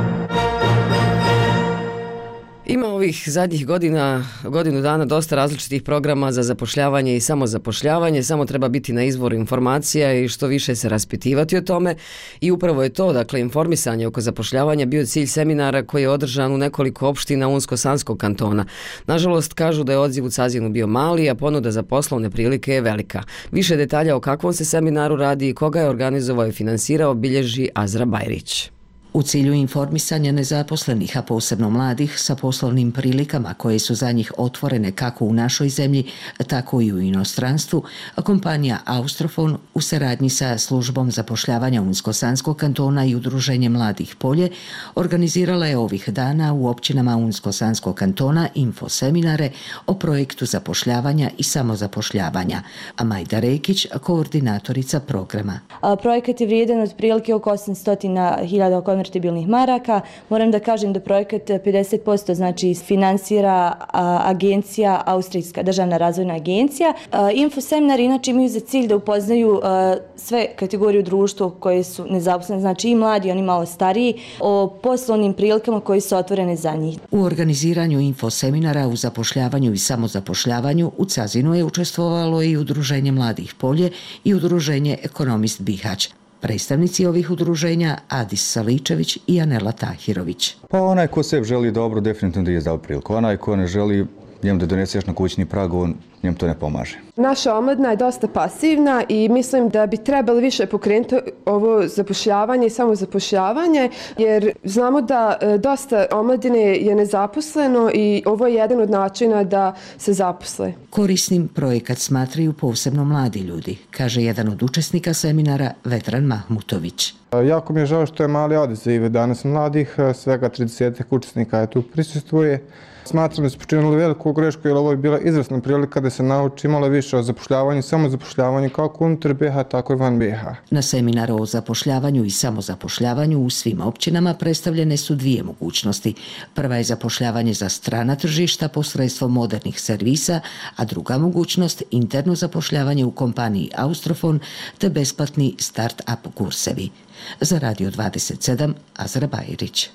A: Ima ovih zadnjih godina, godinu dana dosta različitih programa za zapošljavanje i samozapošljavanje, samo treba biti na izvoru informacija i što više se raspitivati o tome i upravo je to, dakle, informisanje oko zapošljavanja bio cilj seminara koji je održan u nekoliko opština Unsko-Sanskog kantona. Nažalost, kažu da je odziv u Cazinu bio mali, a ponuda za poslovne prilike je velika. Više detalja o kakvom se seminaru radi i koga je organizovao i finansirao bilježi Azra Bajrić.
F: U cilju informisanja nezaposlenih, a posebno mladih, sa poslovnim prilikama koje su za njih otvorene kako u našoj zemlji, tako i u inostranstvu, kompanija Austrofon u saradnji sa službom zapošljavanja Unsko-Sanskog kantona i udruženje Mladih Polje organizirala je ovih dana u općinama Unsko-Sanskog kantona infoseminare o projektu zapošljavanja i samozapošljavanja, a Majda Rekić, koordinatorica programa.
H: A, projekat je vrijedan od prilike oko osamsto hiljada konvertibilnih maraka. Moram da kažem da projekat pedeset posto znači finansira a, agencija, Austrijska državna razvojna agencija. A, infoseminari inače imaju za cilj da upoznaju a, sve kategorije u društvu koje su nezaposlene, znači i mladi, oni malo stariji, o poslovnim prilikama koje su otvorene za njih.
F: U organiziranju infoseminara u zapošljavanju i samozapošljavanju u Cazinu je učestvovalo i Udruženje Mladih Polje i Udruženje Ekonomist Bihać. Predstavnici ovih udruženja Adis Saličević i Anela Tahirović.
L: Pa onaj ko sebi želi dobro, definitivno da je dao priliku. Onaj ko ne želi, njemu da doneseš na kućni prag, on njem to ne pomaže.
X: Naša omladina je dosta pasivna i mislim da bi trebali više pokrenuti ovo zapošljavanje i samozapošljavanje, jer znamo da dosta omladine je nezaposleno i ovo je jedan od načina da se zaposle.
F: Korisnim projekat smatraju posebno mladi ljudi, kaže jedan od učesnika seminara Vedran Mahmutović.
Y: Jako mi je žao što je mali odaziv danas mladih, svega trideset učesnika je tu prisustvuje. Smatram da su počinili veliku grešku jer ovo je bila izvrsna prilika da se nauči malo više o zapošljavanju i samozapošljavanju kako unutar B H, tako i van B H.
F: Na seminaru o zapošljavanju i samozapošljavanju u svim općinama predstavljene su dvije mogućnosti. Prva je zapošljavanje za strana tržišta posredstvom modernih servisa, a druga mogućnost interno zapošljavanje u kompaniji Austrofon te besplatni start-up kursevi. Za Radio dvadeset sedam, Azra Bajrić.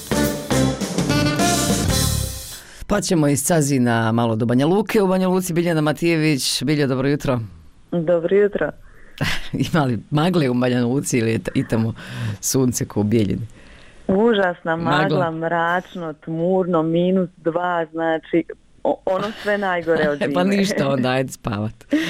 A: Pa ćemo iz Cazina malo do Banja Luke. U Banja Luci Biljana Matijević. Biljo, dobro jutro.
Z: Dobro jutro.
A: Ima li magle u Banja Luci ili je i tamo sunce ko u Bijeljini?
Z: Užasna magla, magla, mračno, tmurno, minus dva, znači ono sve najgore od zime.
A: Pa ništa onda, ajde spavat.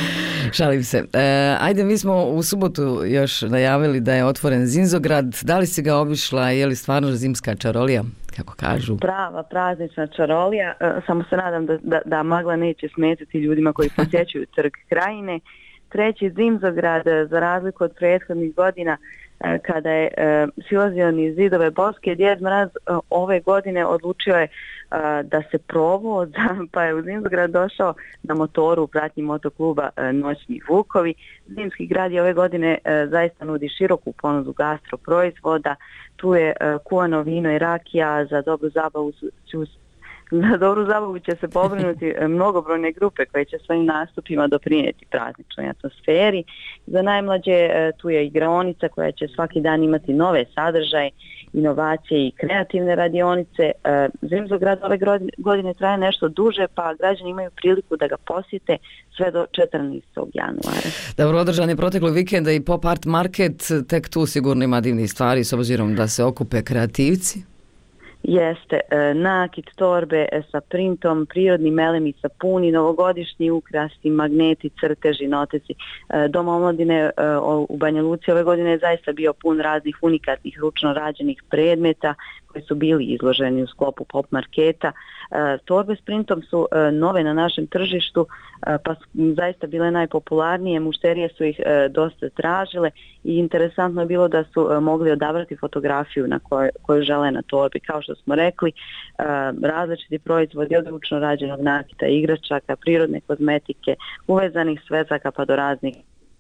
A: Šalim se. E, ajde, mi smo u subotu još najavili da je otvoren Zinzograd. Da li si ga obišla, je li stvarno zimska čarolija, kako kažu?
Z: Prava praznična čarolija. E, samo se nadam da, da, da magla neće smetati ljudima koji posjećuju trg Krajine. Treći Zinzograd, za razliku od prethodnih godina, kada je e, silazio niz zidove Boske, Djed Mraz e, ove godine odlučio je e, da se provo, pa je u Zinzograd došao na motoru u pratnji motokluba e, Noćni Vukovi. Zimski grad je ove godine e, zaista nudi široku ponudu gastroproizvoda. Tu je e, kuvano vino i rakija. Za dobru zabavu su Za dobru zabavu će se pobrinuti mnogobrojne grupe koje će svojim nastupima doprinijeti prazničnoj atmosferi. Za najmlađe tu je igraonica koja će svaki dan imati nove sadržaje, inovacije i kreativne radionice. Zinzograd ove godine traje nešto duže, pa građani imaju priliku da ga posjete sve do četrnaestog januara.
A: Dobro, održan je protekli vikenda i Pop Art Market, tek tu sigurno ima divnih stvari s obzirom da se okupe kreativci.
Z: Jeste, nakit, torbe sa printom, prirodni melemi, sapuni, novogodišnji ukrasi, magneti, crteži, noteci. Dom omladine u Banja Luci ove godine je zaista bio pun raznih unikatnih ručno rađenih predmeta koji su bili izloženi u sklopu pop marketa. Torbe s printom su nove na našem tržištu, pa su zaista bile najpopularnije, mušterije su ih dosta tražile i interesantno je bilo da su mogli odabrati fotografiju na kojoj, koju žele na torbi. Kao što smo rekli, različiti proizvodi od ručno rađenog nakita, igračaka, prirodne kozmetike, uvezanih svezaka pa do raznih.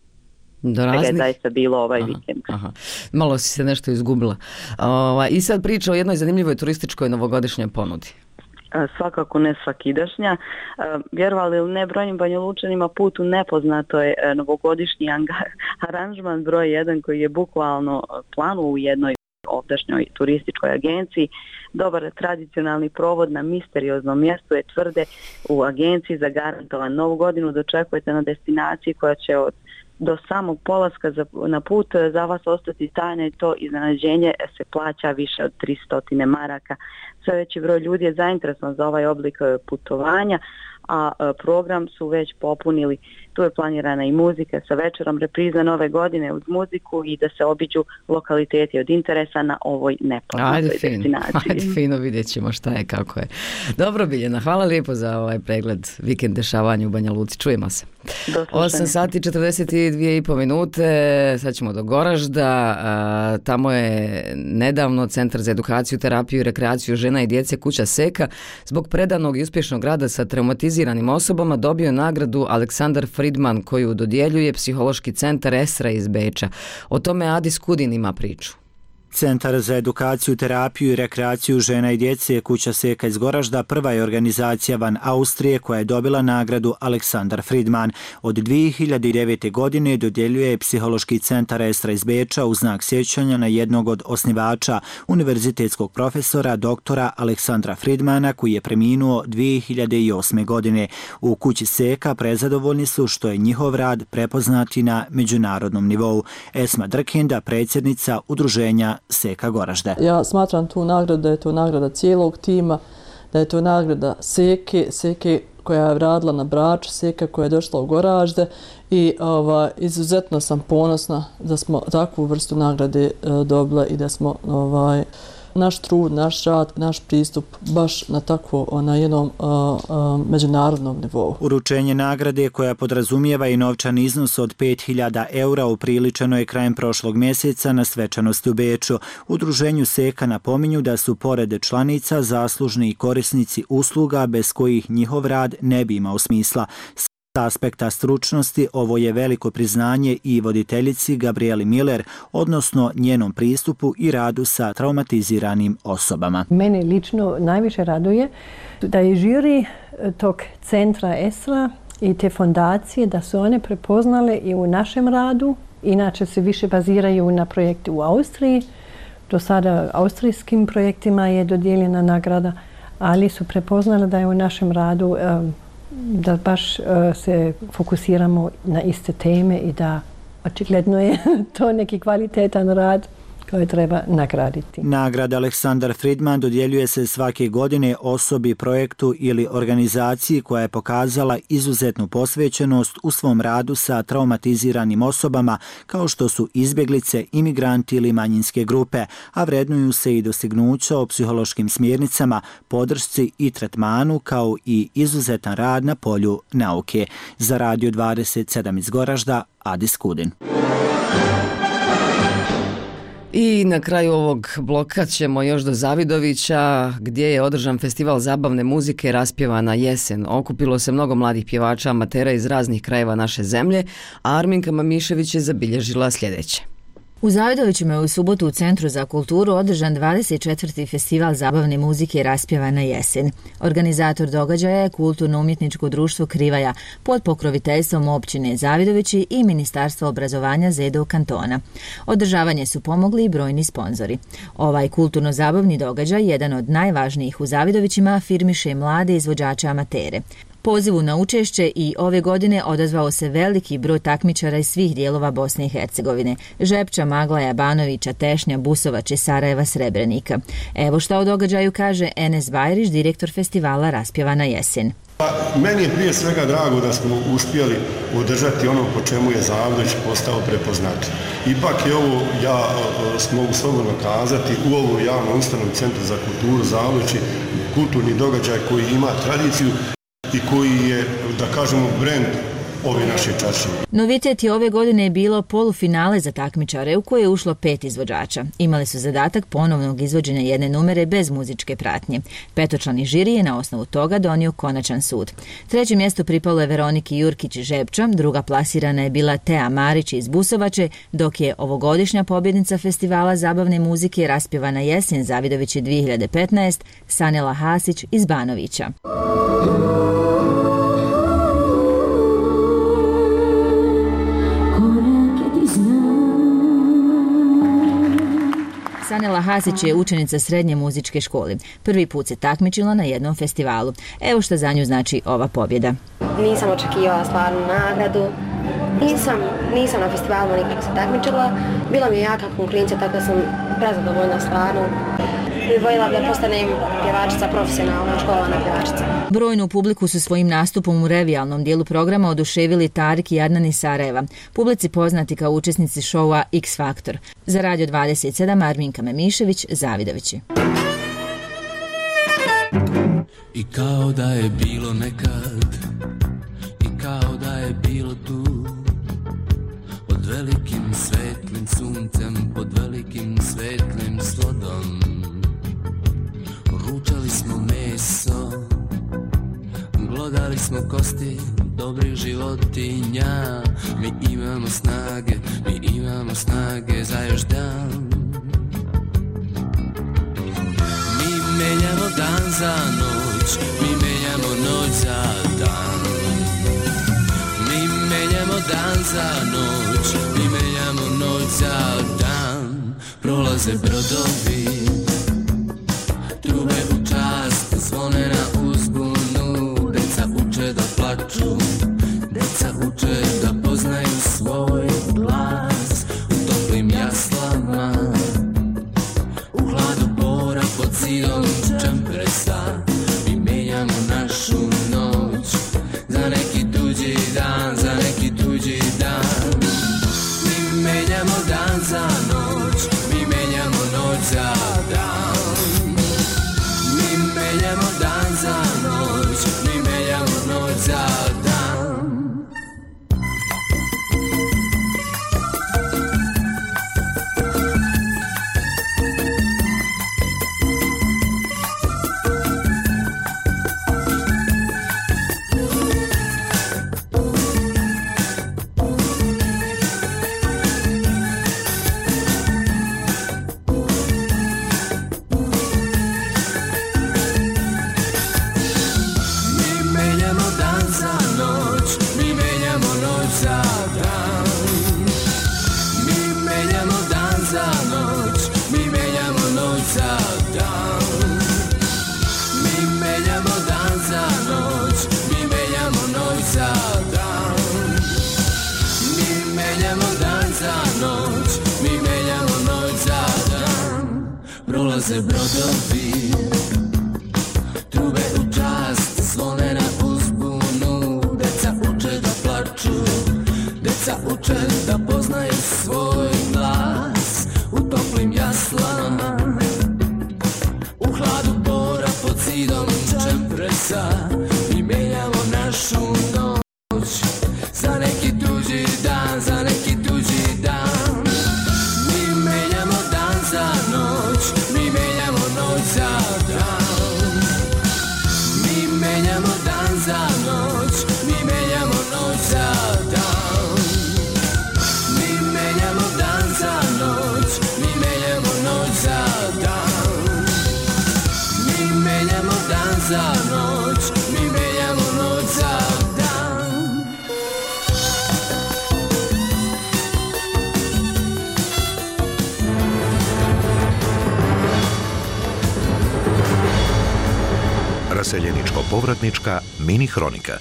A: Do raznih?
Z: Je zaista bilo ovaj
A: aha,
Z: vikend.
A: Aha. Malo si se nešto izgubila. O, I sad priča o jednoj zanimljivoj turističkoj novogodišnjoj ponudi.
Z: Svakako ne svakidašnja. Vjerovali ili ne, brojnim Banjalučanima put u nepoznato je novogodišnji aranžman broj jedan koji je bukvalno planu u jednoj ovdašnjoj turističkoj agenciji. Dobar tradicionalni provod na misterioznom mjestu je tvrde u agenciji zagarantovan. Novu godinu dočekujete na destinaciji koja će od do samog polaska za, na put za vas ostati tajna i to iznenađenje se plaća više od tristo maraka. Sve veći broj ljudi je zainteresovan za ovaj oblik putovanja, a program su već popunili. Tu je planirana i muzika sa večerom, repriza nove godine uz muziku i da se obiđu lokaliteti od interesa na ovoj nepoznatoj destinaciji.
A: Ajde fino, vidjet ćemo šta je, kako je. Dobro, Biljana, hvala lijepo za ovaj pregled vikend dešavanja u Banja Luci. Čujemo se. osam sati četrdeset dvije i pol minute, sad ćemo do Goražda. A, tamo je nedavno Centar za edukaciju, terapiju i rekreaciju žena i djece Kuća Seka zbog predanog i uspješnog rada sa traumatiziranim osobama dobio nagradu Aleksandar Fridman koju dodjeljuje psihološki centar Esra iz Beča. O tome Adi Skudin ima priču.
G: Centar za edukaciju, terapiju i rekreaciju žena i djece Kuća Seka iz Goražda prva je organizacija van Austrije koja je dobila nagradu Aleksandar Fridman. Od dvije hiljade devete. godine dodjeljuje psihološki centar Esra iz Beča u znak sjećanja na jednog od osnivača, univerzitetskog profesora doktora Aleksandra Fridmana koji je preminuo dvije hiljade osme. godine. U Kući Seka prezadovoljni su što je njihov rad prepoznati na međunarodnom nivou. Esma Drkinda, predsjednica udruženja Seka Goražde.
I: Ja smatram tu nagradu da je to nagrada cijelog tima, da je to nagrada Seke, Seke koja je radila na Braču, Seka koja je došla u Goražde i ovaj, izuzetno sam ponosna da smo takvu vrstu nagrade e, dobila i da smo ovaj, naš trud, naš rad, naš pristup baš na takvo, na jednom a, a, međunarodnom nivou.
G: Uručenje nagrade koja podrazumijeva i novčani iznos od pet hiljada eura upriličeno je krajem prošlog mjeseca na svečanosti u Beču. Udruženju Seka napominju da su pored članica zaslužni i korisnici usluga bez kojih njihov rad ne bi imao smisla. S aspekta stručnosti ovo je veliko priznanje i voditeljici Gabrieli Miller, odnosno njenom pristupu i radu sa traumatiziranim osobama.
J: Mene lično najviše raduje da je žiri tog centra Esra i te fondacije da su one prepoznale i u našem radu, inače se više baziraju na projekte u Austriji. Do sada austrijskim projektima je dodijeljena nagrada, ali su prepoznale da je u našem radu um, da baš uh, se fokusiramo na iste teme i da očigledno je to neki kvalitetan rad koje treba nagraditi.
G: Nagrada Aleksandar Fridman dodjeljuje se svake godine osobi, projektu ili organizaciji koja je pokazala izuzetnu posvećenost u svom radu sa traumatiziranim osobama kao što su izbjeglice, imigranti ili manjinske grupe, a vrednuju se i dostignuća o psihološkim smjernicama, podršci i tretmanu kao i izuzetan rad na polju nauke. Za Radio dvadeset sedam iz Goražda, Adis Kudin.
A: I na kraju ovog bloka ćemo još do Zavidovića, gdje je održan festival zabavne muzike Raspjevana jesen. Okupilo se mnogo mladih pjevača amatera iz raznih krajeva naše zemlje, a Arminka Mamišević je zabilježila sljedeće.
K: U Zavidovićima je u subotu u Centru za kulturu održan dvadeset četvrti festival zabavne muzike Raspjevana jesen. Organizator događaja je Kulturno-umjetničko društvo Krivaja pod pokroviteljstvom općine Zavidovići i Ministarstva obrazovanja Zedo kantona. Održavanje su pomogli i brojni sponzori. Ovaj kulturno-zabavni događaj, jedan od najvažnijih u Zavidovićima, afirmiše mlade izvođače amatere. Pozivu na učešće i ove godine odazvao se veliki broj takmičara iz svih dijelova Bosne i Hercegovine: Žepča, Maglaja, Banovića, Tešnja, Busovače, Sarajeva, Srebrenika. Evo šta o događaju kaže Enes Bajrić, direktor festivala Raspjevana jesen.
M: Meni je prije svega drago da smo uspjeli održati ono po čemu je Zavidović postao prepoznat. Ipak je ovo, ja mogu slobodno kazati, u ovoj javnom ustanovom Centru za kulturu Zavidovići kulturni događaj koji ima tradiciju i koji je, da kažemo, brend ove naše čaršije.
K: Novitet je ove godine je bilo polufinale za takmičare u koje je ušlo pet izvođača. Imali su zadatak ponovnog izvođenja jedne numere bez muzičke pratnje. Petočlani žiri je na osnovu toga donio konačan sud. Treće mjesto pripalo je Veroniki Jurkić iz Žepča, druga plasirana je bila Tea Marić iz Busovače, dok je ovogodišnja pobjednica festivala zabavne muzike Raspjevana jesen Zavidovići dvije hiljade petnaest Sanela Hasić iz Banovića. Sanela Hasić je učenica srednje muzičke škole. Prvi put se takmičila na jednom festivalu. Evo što za nju znači ova pobjeda.
N: Nisam očekivala stvarnu nagradu. Nisam, nisam na festivalu nikako se takmičila. Bila mi je jaka konkurencija, tako da sam prezadovoljna stvarno. Voljela bi da postanem pjevačica, profesionalna školovana pjevačica.
K: Brojnu publiku su svojim nastupom u revijalnom dijelu programa oduševili Tarik i Adnan iz Sarajeva, publici poznati kao učesnici šoua X Faktor. Za Radio dvadeset sedam Arminka Memišević, Zavidovići.
O: I kao da je bilo nekad, i kao da je bilo tu, pod velikim svetlim suncem, pod velikim svetlim slodom. Ručali smo meso, glodali smo kosti dobrih životinja. Mi imamo snage, mi imamo snage za još dan. Mi menjamo dan za noć, mi menjamo noć za dan. Mi menjamo dan za noć, mi menjamo noć za dan. Prolaze brodovi, trube u čast, zvone na uzbunu. Deca uče da plaču, deca uče da poznaju svoj glas. U toplim jaslama, u hladu bora pod zidom čempresa. Mi menjamo našu noć za neki tuđi dan, za neki tuđi dan. Mi menjamo dan za noć, mi menjamo noć za dan. Menjamo dan za noć, mi menjamo noć za dan. se brodovi, trube u čast, zvone na uzbunu. Deca uče da plaču, deca uče da poznaju svoj glas. U toplim jaslanama, u hladu bora pod zidom čempresa. Mi menjamo našu noć za neki tuđi dan, za neki tuđi dan. Mi menjamo dan za noć, mi menjamo noć za dan. Mi menjamo dan za noć, mi menjamo noć za dan. Mi menjamo dan za noć, mi menjamo noć za dan. Mi menjamo dan za noć, mi menjamo noć za dan.
B: Raseljeničko-povratnička mini hronika.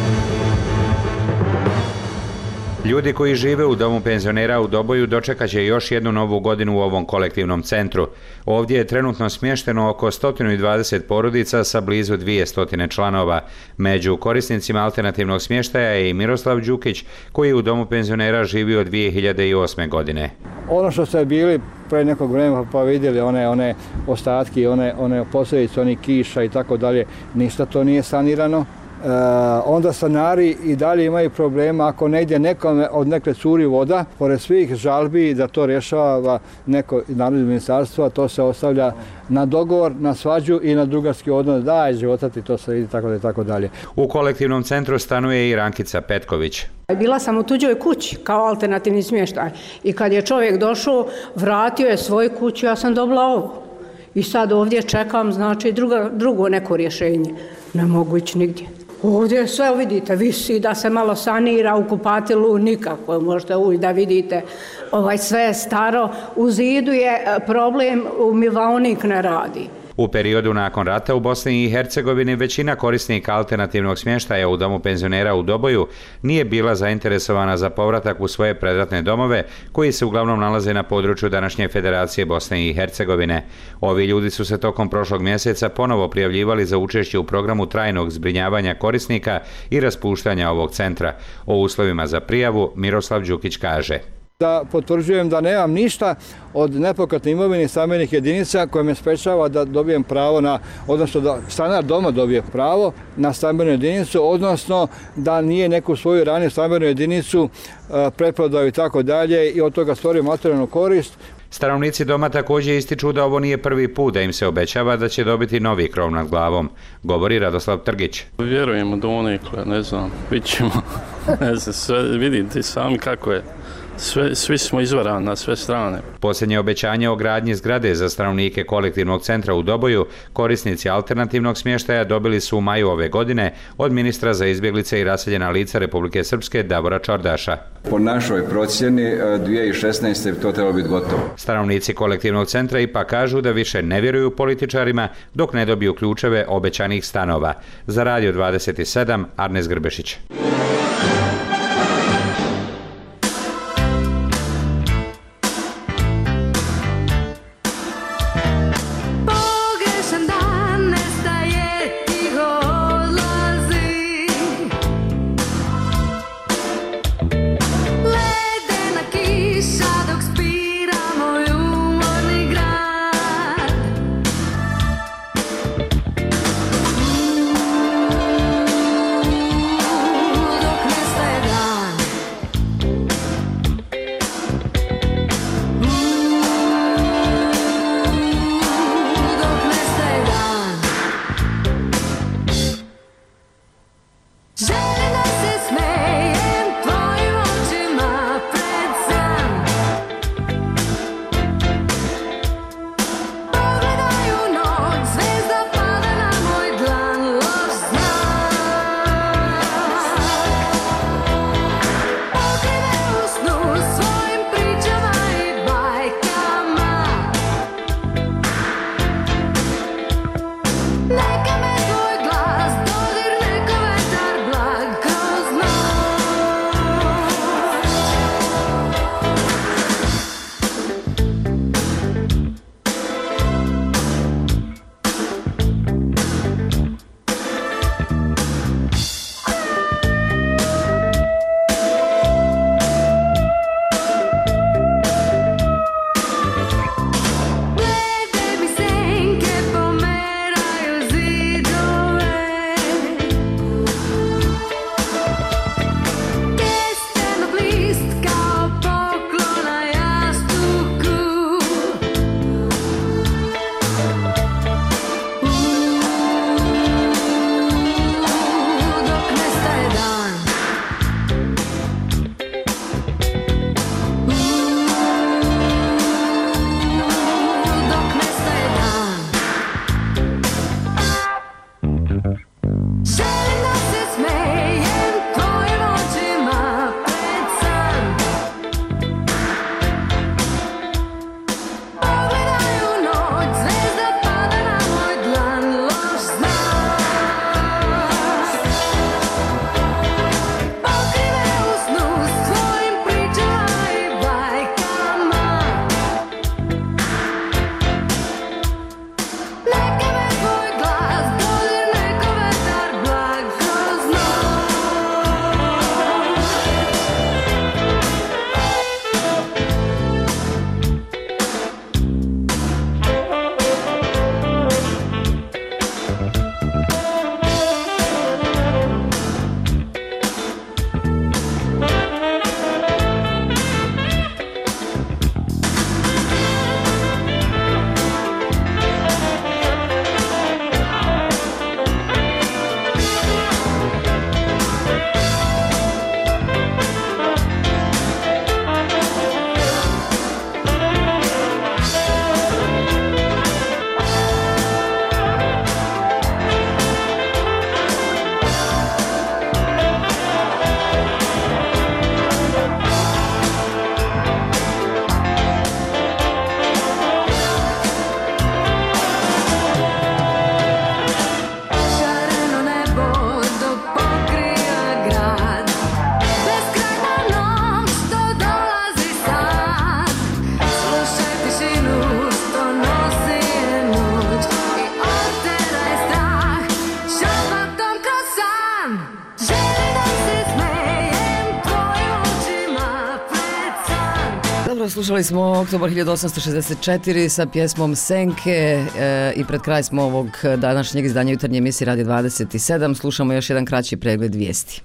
P: Ljudi koji žive u domu penzionera u Doboju dočekat će još jednu novu godinu u ovom kolektivnom centru. Ovdje je trenutno smješteno oko sto dvadeset porodica sa blizu dvjesto članova. Među korisnicima alternativnog smještaja je i Miroslav Đukić, koji je u domu penzionera živio od dvije hiljade osme. godine.
Q: Ono što ste bili pre nekog vremena pa vidjeli one one ostatke, one one posljedice onih kiša i tako dalje, ništa to nije sanirano. E, onda stanari i dalje imaju problema ako negdje nekome od nekle curi voda, pored svih žalbi da to rješava neko nadležno ministarstvo, to se ostavlja na dogovor, na svađu i na drugarski odnos, daj životati, to se vidi tako da i tako dalje.
P: U kolektivnom centru stanuje i Rankica Petković.
R: Bila sam u tuđoj kući kao alternativni smještaj i kad je čovjek došao, vratio je svoju kuću, ja sam dobila ovo. I sad ovdje čekam, znači, druga, drugo neko rješenje. Ne mogu ići nigdje. Ovdje sve vidite, visi da se malo sanira, u kupatilu nikako, možete ući da vidite, ovaj, sve je staro, u zidu je problem, umivaonik ne radi.
P: U periodu nakon rata u Bosni i Hercegovini većina korisnika alternativnog smještaja u domu penzionera u Doboju nije bila zainteresovana za povratak u svoje predratne domove koji se uglavnom nalaze na području današnje Federacije Bosne i Hercegovine. Ovi ljudi su se tokom prošlog mjeseca ponovo prijavljivali za učešće u programu trajnog zbrinjavanja korisnika i raspuštanja ovog centra. O uslovima za prijavu Miroslav Đukić kaže:
Q: Da potvrđujem da nemam ništa od nepokretne imovine stambenih jedinica koje me sprečava da dobijem pravo na, odnosno da stanar doma dobije pravo na stambenu jedinicu, odnosno da nije neku svoju raniju stambenu jedinicu preprodaju i tako dalje i od toga stvorio materijalnu korist.
P: Stanovnici doma također ističu da ovo nije prvi put da im se obećava da će dobiti novi krov nad glavom, govori Radoslav Trgić.
S: Vjerujemo do onekle, ne znam, bit ćemo, ne znam, sve, vidite sami kako je. Sve, svi smo izvarani na sve strane.
P: Posljednje obećanje o gradnji zgrade za stanovnike kolektivnog centra u Doboju korisnici alternativnog smještaja dobili su u maju ove godine od ministra za izbjeglice i raseljena lica Republike Srpske Davora Čordaša.
T: Po našoj procjeni dvije hiljade šesnaeste to trebalo biti gotovo.
P: Stanovnici kolektivnog centra ipak kažu da više ne vjeruju političarima dok ne dobiju ključeve obećanih stanova. Za Radio dvadeset sedam, Arnes Grbešić.
A: Dobro, slušali smo oktobar hiljadu osamsto šezdeset četiri sa pjesmom Senke e, i pred kraj smo ovog današnjeg izdanja jutarnje emisije Radio dvadeset sedam. Slušamo još jedan kraći pregled vijesti.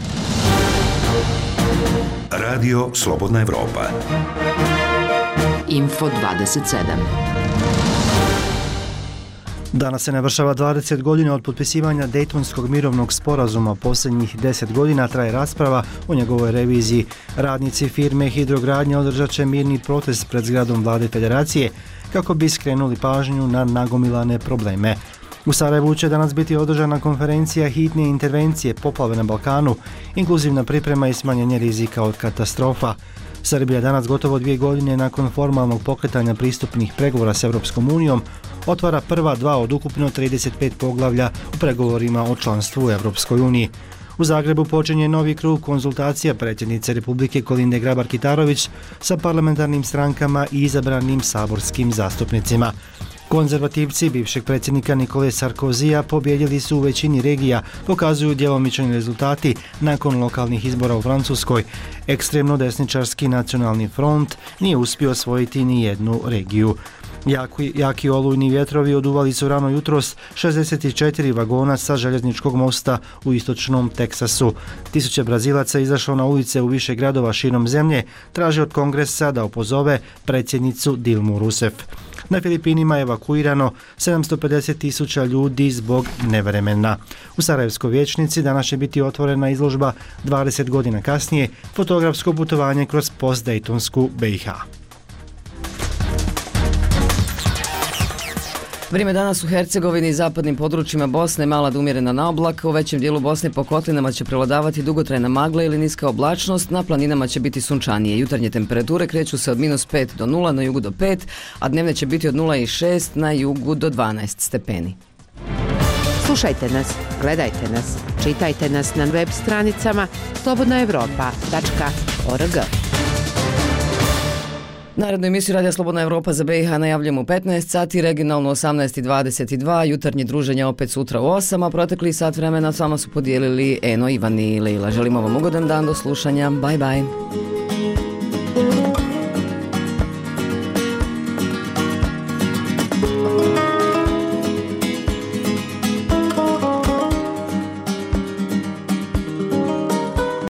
B: Radio Slobodna Evropa.
F: Info dvadeset sedam.
C: Danas se navršava dvadeset godina od potpisivanja Dejtonskog mirovnog sporazuma. Posljednjih deset godina traje rasprava o njegovoj reviziji. Radnici firme Hidrogradnja održat će mirni protest pred zgradom Vlade Federacije kako bi skrenuli pažnju na nagomilane probleme. U Sarajevu će danas biti održana konferencija hitne intervencije poplave na Balkanu, inkluzivna priprema i smanjenje rizika od katastrofa. Srbija danas gotovo dvije godine nakon formalnog pokretanja pristupnih pregovora s Europskom unijom otvara prva dva od ukupno trideset pet poglavlja u pregovorima o članstvu u Europskoj uniji. U Zagrebu počinje novi krug konzultacija predsjednice Republike Kolinde Grabar-Kitarović sa parlamentarnim strankama i izabranim saborskim zastupnicima. Konzervativci bivšeg predsjednika Nikole Sarkozija pobjedili su u većini regija, pokazuju djelomični rezultati nakon lokalnih izbora u Francuskoj. Ekstremno desničarski nacionalni front nije uspio osvojiti ni jednu regiju. Jaki, jaki olujni vjetrovi oduvali su rano jutros šezdeset četiri vagona sa željezničkog mosta u istočnom Teksasu. Tisuće Brazilaca izašlo na ulice u više gradova širom zemlje, traže od Kongresa da opozove predsjednicu Dilmu Rousseff. Na Filipinima je evakuirano sedamsto pedeset tisuća ljudi zbog nevremena. U Sarajevskoj vijećnici danas će biti otvorena izložba dvadeset godina kasnije, fotografsko putovanje kroz postdejtonsku B i H.
A: Vrijeme danas u Hercegovini i zapadnim područjima Bosne mala do umjerena na oblak. U većem dijelu Bosne po kotlinama će prevladavati dugotrajna magla ili niska oblačnost, na planinama će biti sunčanije. Jutarnje temperature kreću se od minus pet do nula, na jugu do pet, a dnevne će biti od nula i šest, na jugu do dvanaest stepeni.
D: Slušajte nas, gledajte nas, čitajte nas na web stranicama slobodna evropa tačka org.
A: Narednu emisiju Radija Slobodna Evropa za B i H najavljamo u petnaest sati, regionalno osamnaest i dvadeset dva, jutarnje druženje opet sutra u osam, a protekli sat vremena s vama su podijelili Eno, Ivan i Leila. Želimo vam ugodan dan, do slušanja, bye bye.